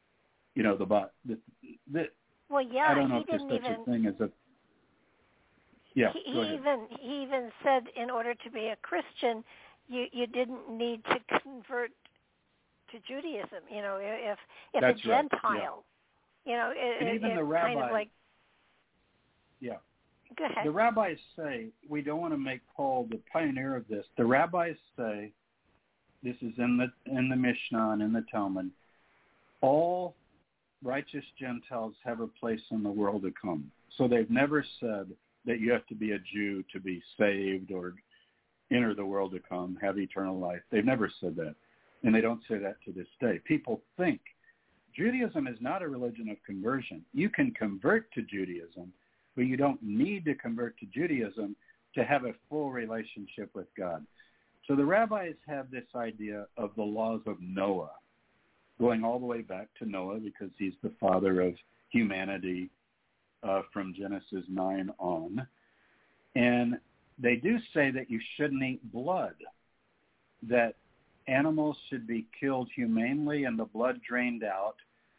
C: Well, yeah,
D: I don't know if there's such a thing as a... Yeah,
C: he even said in order to be a Christian, you didn't need to convert to Judaism. If
D: That's
C: a Gentile,
D: and even the rabbi,
C: kind of like...
D: Yeah.
C: Go ahead.
D: The rabbis say, we don't want to make Paul the pioneer of this. The rabbis say, this is in the Mishnah and in the Talmud, all righteous Gentiles have a place in the world to come. So they've never said that you have to be a Jew to be saved or enter the world to come, have eternal life. They've never said that. And they don't say that to this day. People think Judaism is not a religion of conversion. You can convert to Judaism, but you don't need to convert to Judaism to have a full relationship with God. So the rabbis have this idea of the laws of Noah, going all the way back to Noah because he's the father of humanity from Genesis 9 on. And they do say that you shouldn't eat blood, that animals should be killed humanely and the blood drained out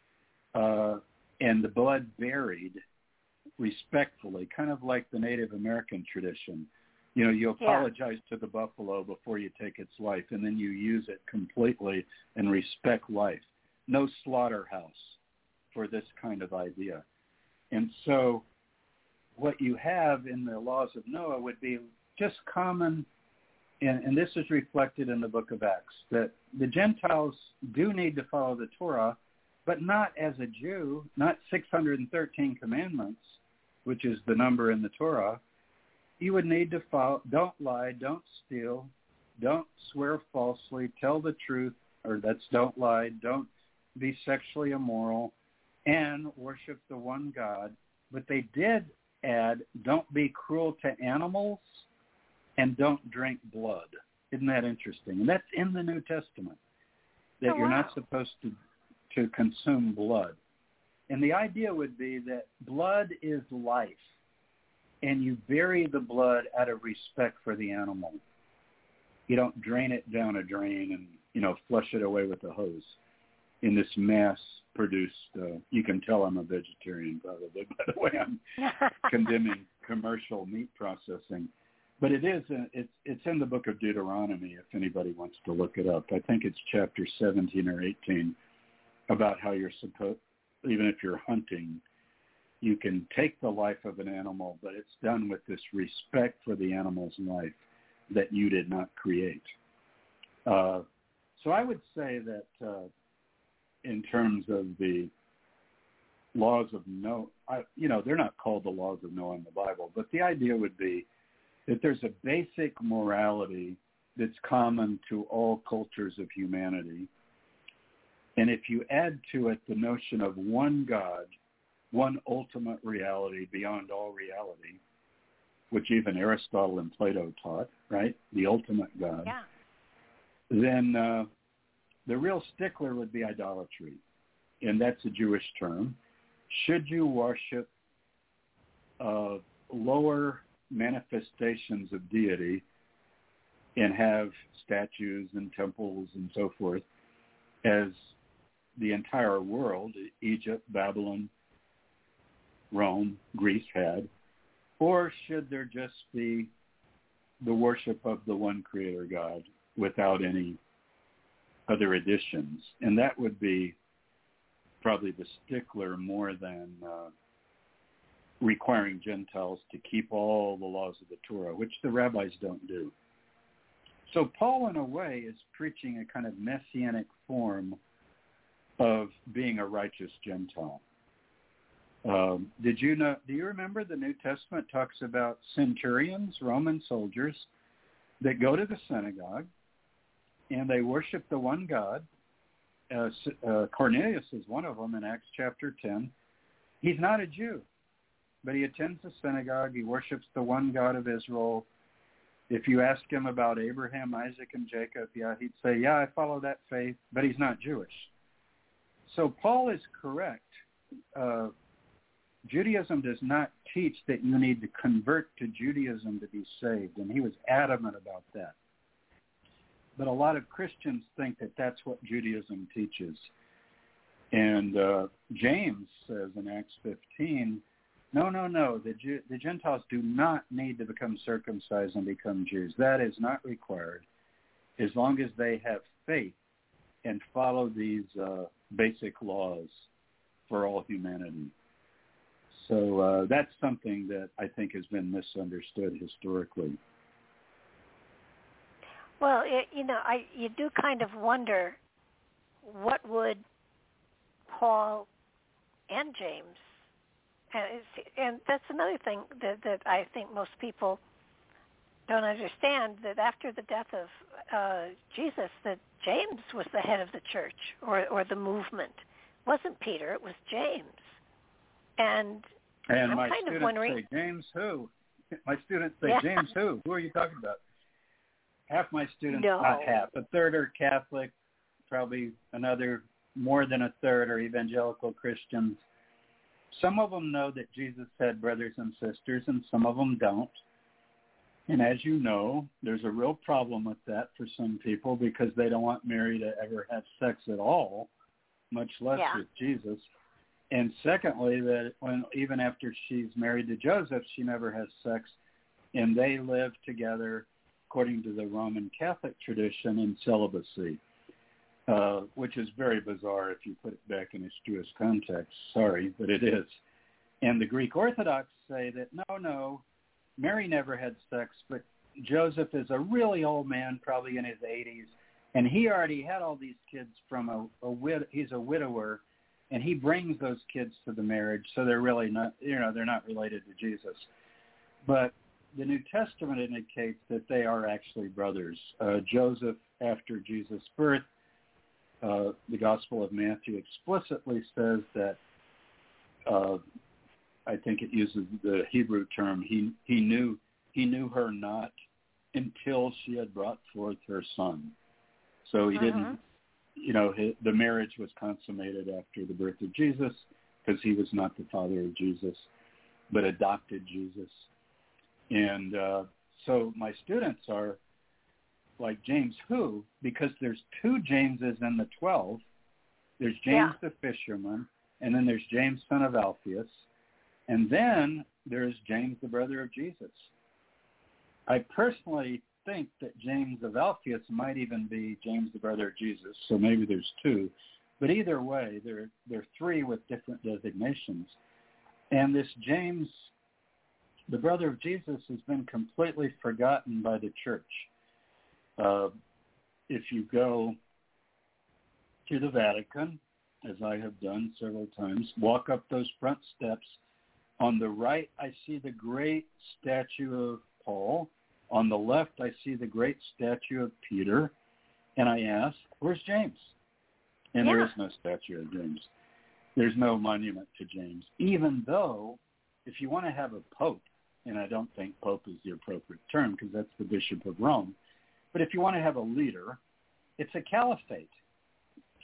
D: and the blood buried respectfully, kind of like the Native American tradition. You apologize to the buffalo before you take its life, and then you use it completely and respect life. No slaughterhouse for this kind of idea. And so what you have in the laws of Noah would be just common, and this is reflected in the book of Acts, that the Gentiles do need to follow the Torah, but not as a Jew, not 613 commandments, which is the number in the Torah. You would need to follow, don't lie, don't steal, don't swear falsely, tell the truth, or that's don't lie, don't be sexually immoral, and worship the one God. But they did add, don't be cruel to animals, and don't drink blood. Isn't that interesting? And that's in the New Testament, that you're not supposed to consume blood. And the idea would be that blood is life, and you bury the blood out of respect for the animal. You don't drain it down a drain and, flush it away with a hose in this mass-produced, you can tell I'm a vegetarian probably by the way I'm condemning commercial meat processing. But it's in the book of Deuteronomy if anybody wants to look it up. I think it's chapter 17 or 18 about how you're supposed, even if you're hunting, you can take the life of an animal, but it's done with this respect for the animal's life that you did not create. So I would say that in terms of the laws of Noah, they're not called the laws of Noah in the Bible, but the idea would be that there's a basic morality that's common to all cultures of humanity. And if you add to it the notion of one God, one ultimate reality beyond all reality, which even Aristotle and Plato taught, right? The ultimate God.
C: Yeah.
D: Then The real stickler would be idolatry, and that's a Jewish term. Should you worship lower manifestations of deity and have statues and temples and so forth, as the entire world, Egypt, Babylon, Rome, Greece had, or should there just be the worship of the one creator God without any other additions? And that would be probably the stickler more than requiring Gentiles to keep all the laws of the Torah, which the rabbis don't do. So Paul, in a way, is preaching a kind of messianic form of being a righteous Gentile. Do you remember the New Testament talks about centurions, Roman soldiers, that go to the synagogue and they worship the one God. Cornelius is one of them in Acts chapter 10. He's not a Jew, but he attends the synagogue. He worships the one God of Israel. If you ask him about Abraham, Isaac, and Jacob, he'd say, yeah, I follow that faith, but he's not Jewish. So Paul is correct. Judaism does not teach that you need to convert to Judaism to be saved, and he was adamant about that. But a lot of Christians think that that's what Judaism teaches. And James says in Acts 15, no, the Gentiles do not need to become circumcised and become Jews. That is not required as long as they have faith and follow these basic laws for all humanity. So that's something that I think has been misunderstood historically.
C: Well, you do kind of wonder what would Paul and James, and that's another thing that I think most people don't understand, that after the death of Jesus, that James was the head of the church or the movement. It wasn't Peter, it was James. And I'm
D: my
C: kind of
D: students
C: wondering,
D: say, James who? My students say,
C: Yeah.
D: James who? Who are you talking about? Half my students,
C: No.
D: not half, a third are Catholic, probably another, more than a third are evangelical Christians. Some of them know that Jesus had brothers and sisters, and some of them don't. And as you know, there's a real problem with that for some people because they don't want Mary to ever have sex at all, much less with Jesus. And secondly, that even after she's married to Joseph, she never has sex, and they live together according to the Roman Catholic tradition in celibacy, which is very bizarre if you put it back in its Jewish context. Sorry, but it is. And the Greek Orthodox say that, no, Mary never had sex, but Joseph is a really old man, probably in his 80s, and he already had all these kids from he's a widower, and he brings those kids to the marriage, so they're really not, they're not related to Jesus. But the New Testament indicates that they are actually brothers. Joseph, after Jesus' birth, the Gospel of Matthew explicitly says that, I think it uses the Hebrew term, he knew her not until she had brought forth her son. So he didn't, the marriage was consummated after the birth of Jesus because he was not the father of Jesus, but adopted Jesus. And so my students are like James who, because there's two Jameses in the 12. There's James the fisherman, and then there's James, son of Alphaeus, and then there's James, the brother of Jesus. I personally think that James of Alphaeus might even be James, the brother of Jesus, so maybe there's two. But either way, there are three with different designations. And this James, the brother of Jesus, has been completely forgotten by the church. If you go to the Vatican, as I have done several times, walk up those front steps. On the right, I see the great statue of Paul. On the left, I see the great statue of Peter. And I ask, where's James? And there is no statue of James. There's no monument to James, even though if you want to have a pope, and I don't think pope is the appropriate term because that's the Bishop of Rome, but if you want to have a leader, it's a caliphate.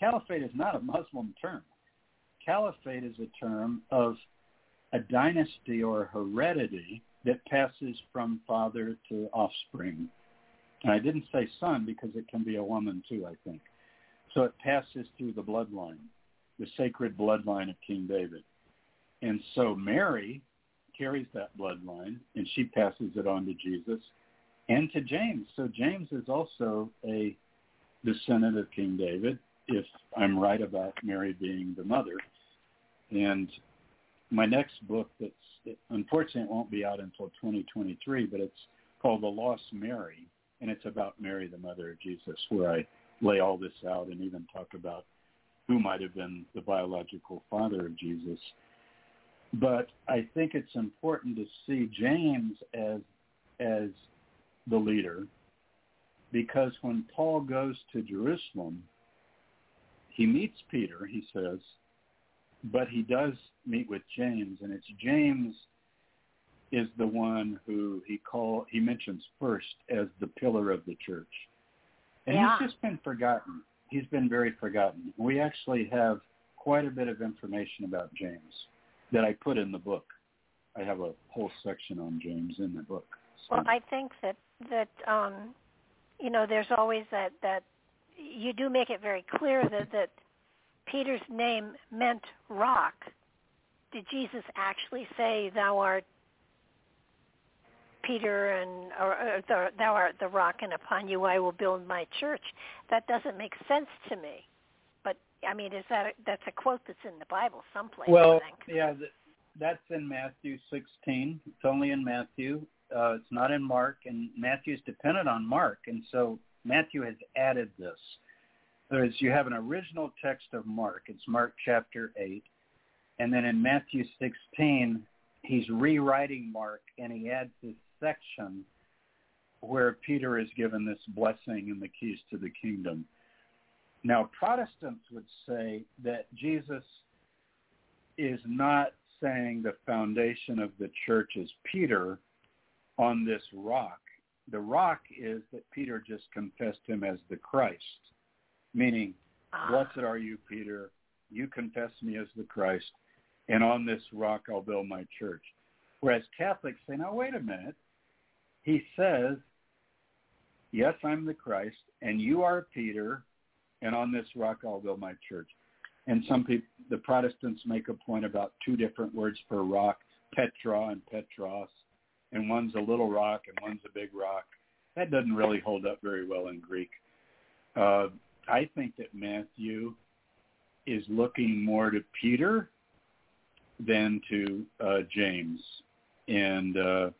D: caliphate is not a Muslim term. Caliphate is a term of a dynasty or heredity that passes from father to offspring. And I didn't say son because it can be a woman too, I think. So it passes through the bloodline, the sacred bloodline of King David. And so Mary carries that bloodline, and she passes it on to Jesus and to James. So James is also a descendant of King David, if I'm right about Mary being the mother. And my next book, unfortunately it won't be out until 2023, but it's called The Lost Mary, and it's about Mary, the mother of Jesus, where I lay all this out and even talk about who might have been the biological father of Jesus. But I think it's important to see James as the leader, because when Paul goes to Jerusalem, he meets Peter, he says, but he does meet with James, and it's James is the one who he mentions first as the pillar of the church. And he's just been forgotten. He's been very forgotten. We actually have quite a bit of information about James that I put in the book. I have a whole section on James in the book. So.
C: Well, I think that there's always that you do make it very clear that Peter's name meant rock. Did Jesus actually say, "Thou art Peter, and or thou art the rock, and upon you I will build my church"? That doesn't make sense to me. But I mean, that's a quote that's in the Bible someplace?
D: Well,
C: I think.
D: yeah, that's in Matthew 16. It's only in Matthew. It's not in Mark, and Matthew's dependent on Mark, and so Matthew has added this. Whereas you have an original text of Mark. It's Mark chapter 8. And then in Matthew 16, he's rewriting Mark, and he adds this section where Peter is given this blessing and the keys to the kingdom. Now, Protestants would say that Jesus is not saying the foundation of the church is Peter on this rock. The rock is that Peter just confessed him as the Christ, meaning, blessed are you, Peter, you confess me as the Christ, and on this rock I'll build my church. Whereas Catholics say, now wait a minute, he says, yes, I'm the Christ, and you are Peter, and on this rock I'll build my church. And some people, the Protestants, make a point about two different words for rock, Petra and Petros, and one's a little rock and one's a big rock. That doesn't really hold up very well in Greek. I think that Matthew is looking more to Peter than to James, and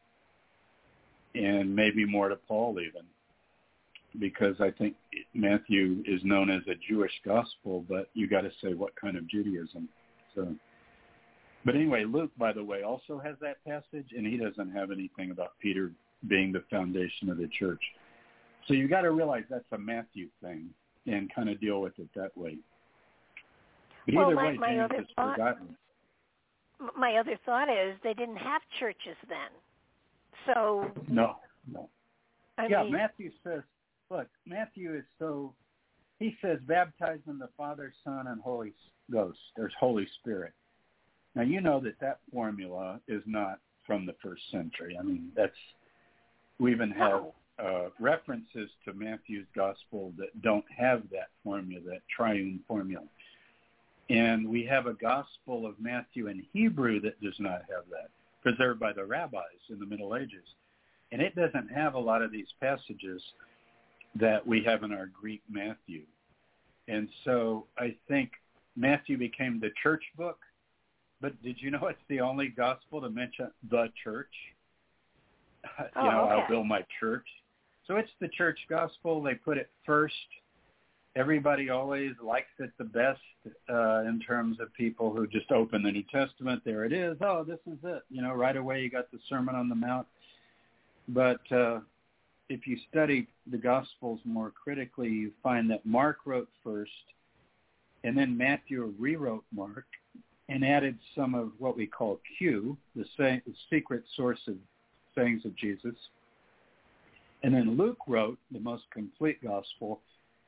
D: maybe more to Paul even, because I think Matthew is known as a Jewish gospel, but you got to say what kind of Judaism. So, but anyway, Luke, by the way, also has that passage, and he doesn't have anything about Peter being the foundation of the church. So you got to realize that's a Matthew thing and kind of deal with it that way. But either way, James is forgotten.
C: My other thought is they didn't have churches then. So
D: No.
C: I mean,
D: Matthew says, look, Matthew is so, he says, baptize in the Father, Son, and Holy Ghost. There's Holy Spirit. Now, you know that formula is not from the first century. I mean, we even have references to Matthew's gospel that don't have that formula, that triune formula. And we have a gospel of Matthew in Hebrew that does not have that, preserved by the rabbis in the Middle Ages. And it doesn't have a lot of these passages that we have in our Greek Matthew. And so I think Matthew became the church book. But did you know it's the only gospel to mention the church?
C: Okay.
D: I'll build my church. So it's the church gospel. They put it first. Everybody always likes it the best in terms of people who just open the New Testament. There it is. Oh, this is it. Right away you got the Sermon on the Mount. But if you study the Gospels more critically, you find that Mark wrote first, and then Matthew rewrote Mark and added some of what we call Q, the secret source of sayings of Jesus. And then Luke wrote the most complete gospel,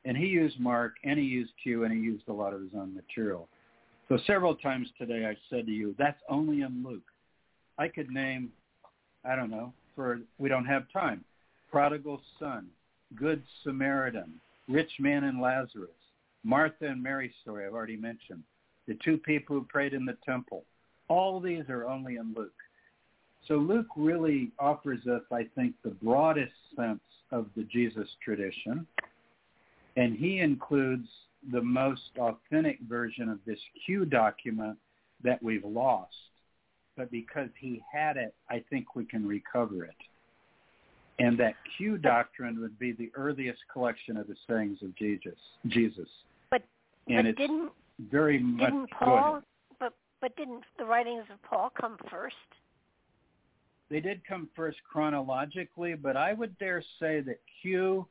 D: And he used Mark, and he used Q, and he used a lot of his own material. So several times today I said to you, that's only in Luke. I could name, I don't know, we don't have time, Prodigal Son, Good Samaritan, Rich Man and Lazarus, Martha and Mary's story I've already mentioned, the two people who prayed in the temple. All these are only in Luke. So Luke really offers us, I think, the broadest sense of the Jesus tradition, and he includes the most authentic version of this Q document that we've lost. But because he had it, I think we can recover it. And that Q doctrine would be the earliest collection of the sayings of Jesus.
C: But
D: it's
C: didn't
D: very much.
C: Didn't Paul? But didn't the writings of Paul come first?
D: They did come first chronologically, but I would dare say that Q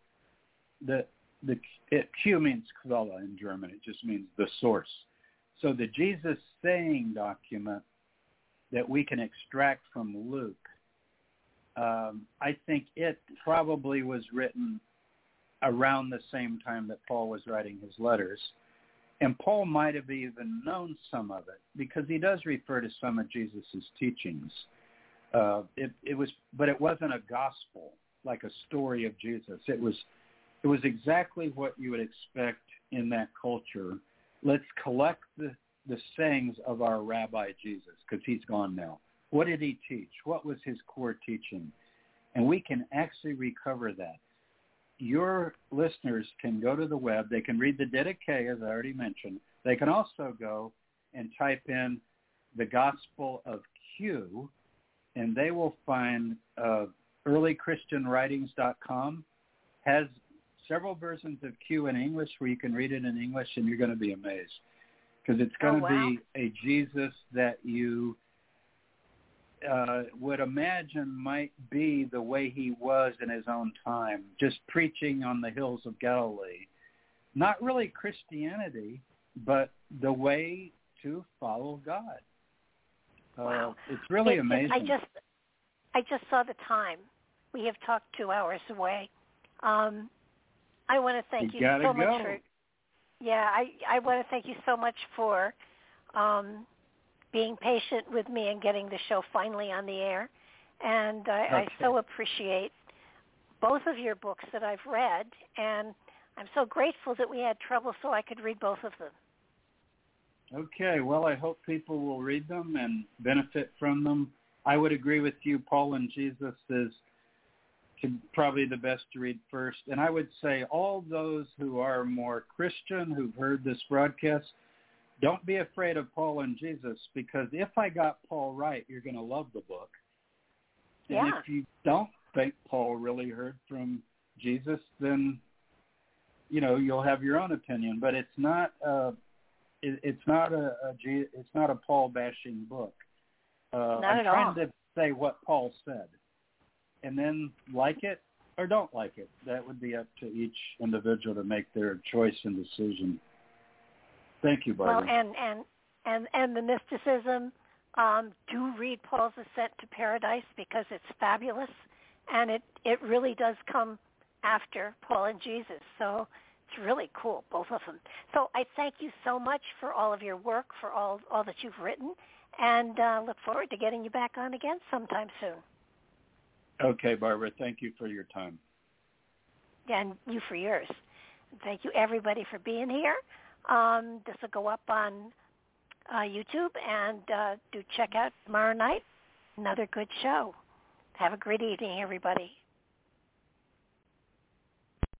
D: means Quelle in German. It just means the source. So the Jesus saying document that we can extract from Luke, I think it probably was written around the same time that Paul was writing his letters. And Paul might have even known some of it because he does refer to some of Jesus's teachings. But it wasn't a gospel, like a story of Jesus. It was exactly what you would expect in that culture. Let's collect the sayings of our Rabbi Jesus, because he's gone now. What did he teach? What was his core teaching? And we can actually recover that. Your listeners can go to the web. They can read the Didache, as I already mentioned. They can also go and type in the Gospel of Q, and they will find earlychristianwritings.com has several versions of Q in English where you can read it in English, and you're going to be amazed because it's going to be a Jesus that you would imagine might be the way he was in his own time, just preaching on the hills of Galilee. Not really Christianity, but the way to follow God.
C: Wow.
D: It's really amazing.
C: I just saw the time. We have talked 2 hours away. I want to thank you so much for. Yeah, I want to thank you so much for being patient with me and getting the show finally on the air. And I so appreciate both of your books that I've read, and I'm so grateful that we had trouble so I could read both of them.
D: Okay, well, I hope people will read them and benefit from them. I would agree with you, Paul and Jesus is probably the best to read first. And I would say all those who are more Christian, who've heard this broadcast, don't be afraid of Paul and Jesus, because if I got Paul right, you're going to love the book. And if you don't think Paul really heard from Jesus, then, you'll have your own opinion. But it's not a Paul bashing book.
C: Not
D: I'm
C: at
D: trying
C: all.
D: to say what Paul said, and then like it or don't like it. That would be up to each individual to make their choice and decision. Thank you, Barbara.
C: Well, and the mysticism. Do read Paul's Ascent to Paradise because it's fabulous, and it really does come after Paul and Jesus. So it's really cool, both of them. So I thank you so much for all of your work, for all that you've written, and look forward to getting you back on again sometime soon.
D: Okay, Barbara. Thank you for your time.
C: And you for yours. Thank you, everybody, for being here. This will go up on YouTube, and do check out tomorrow night. Another good show. Have a great evening, everybody.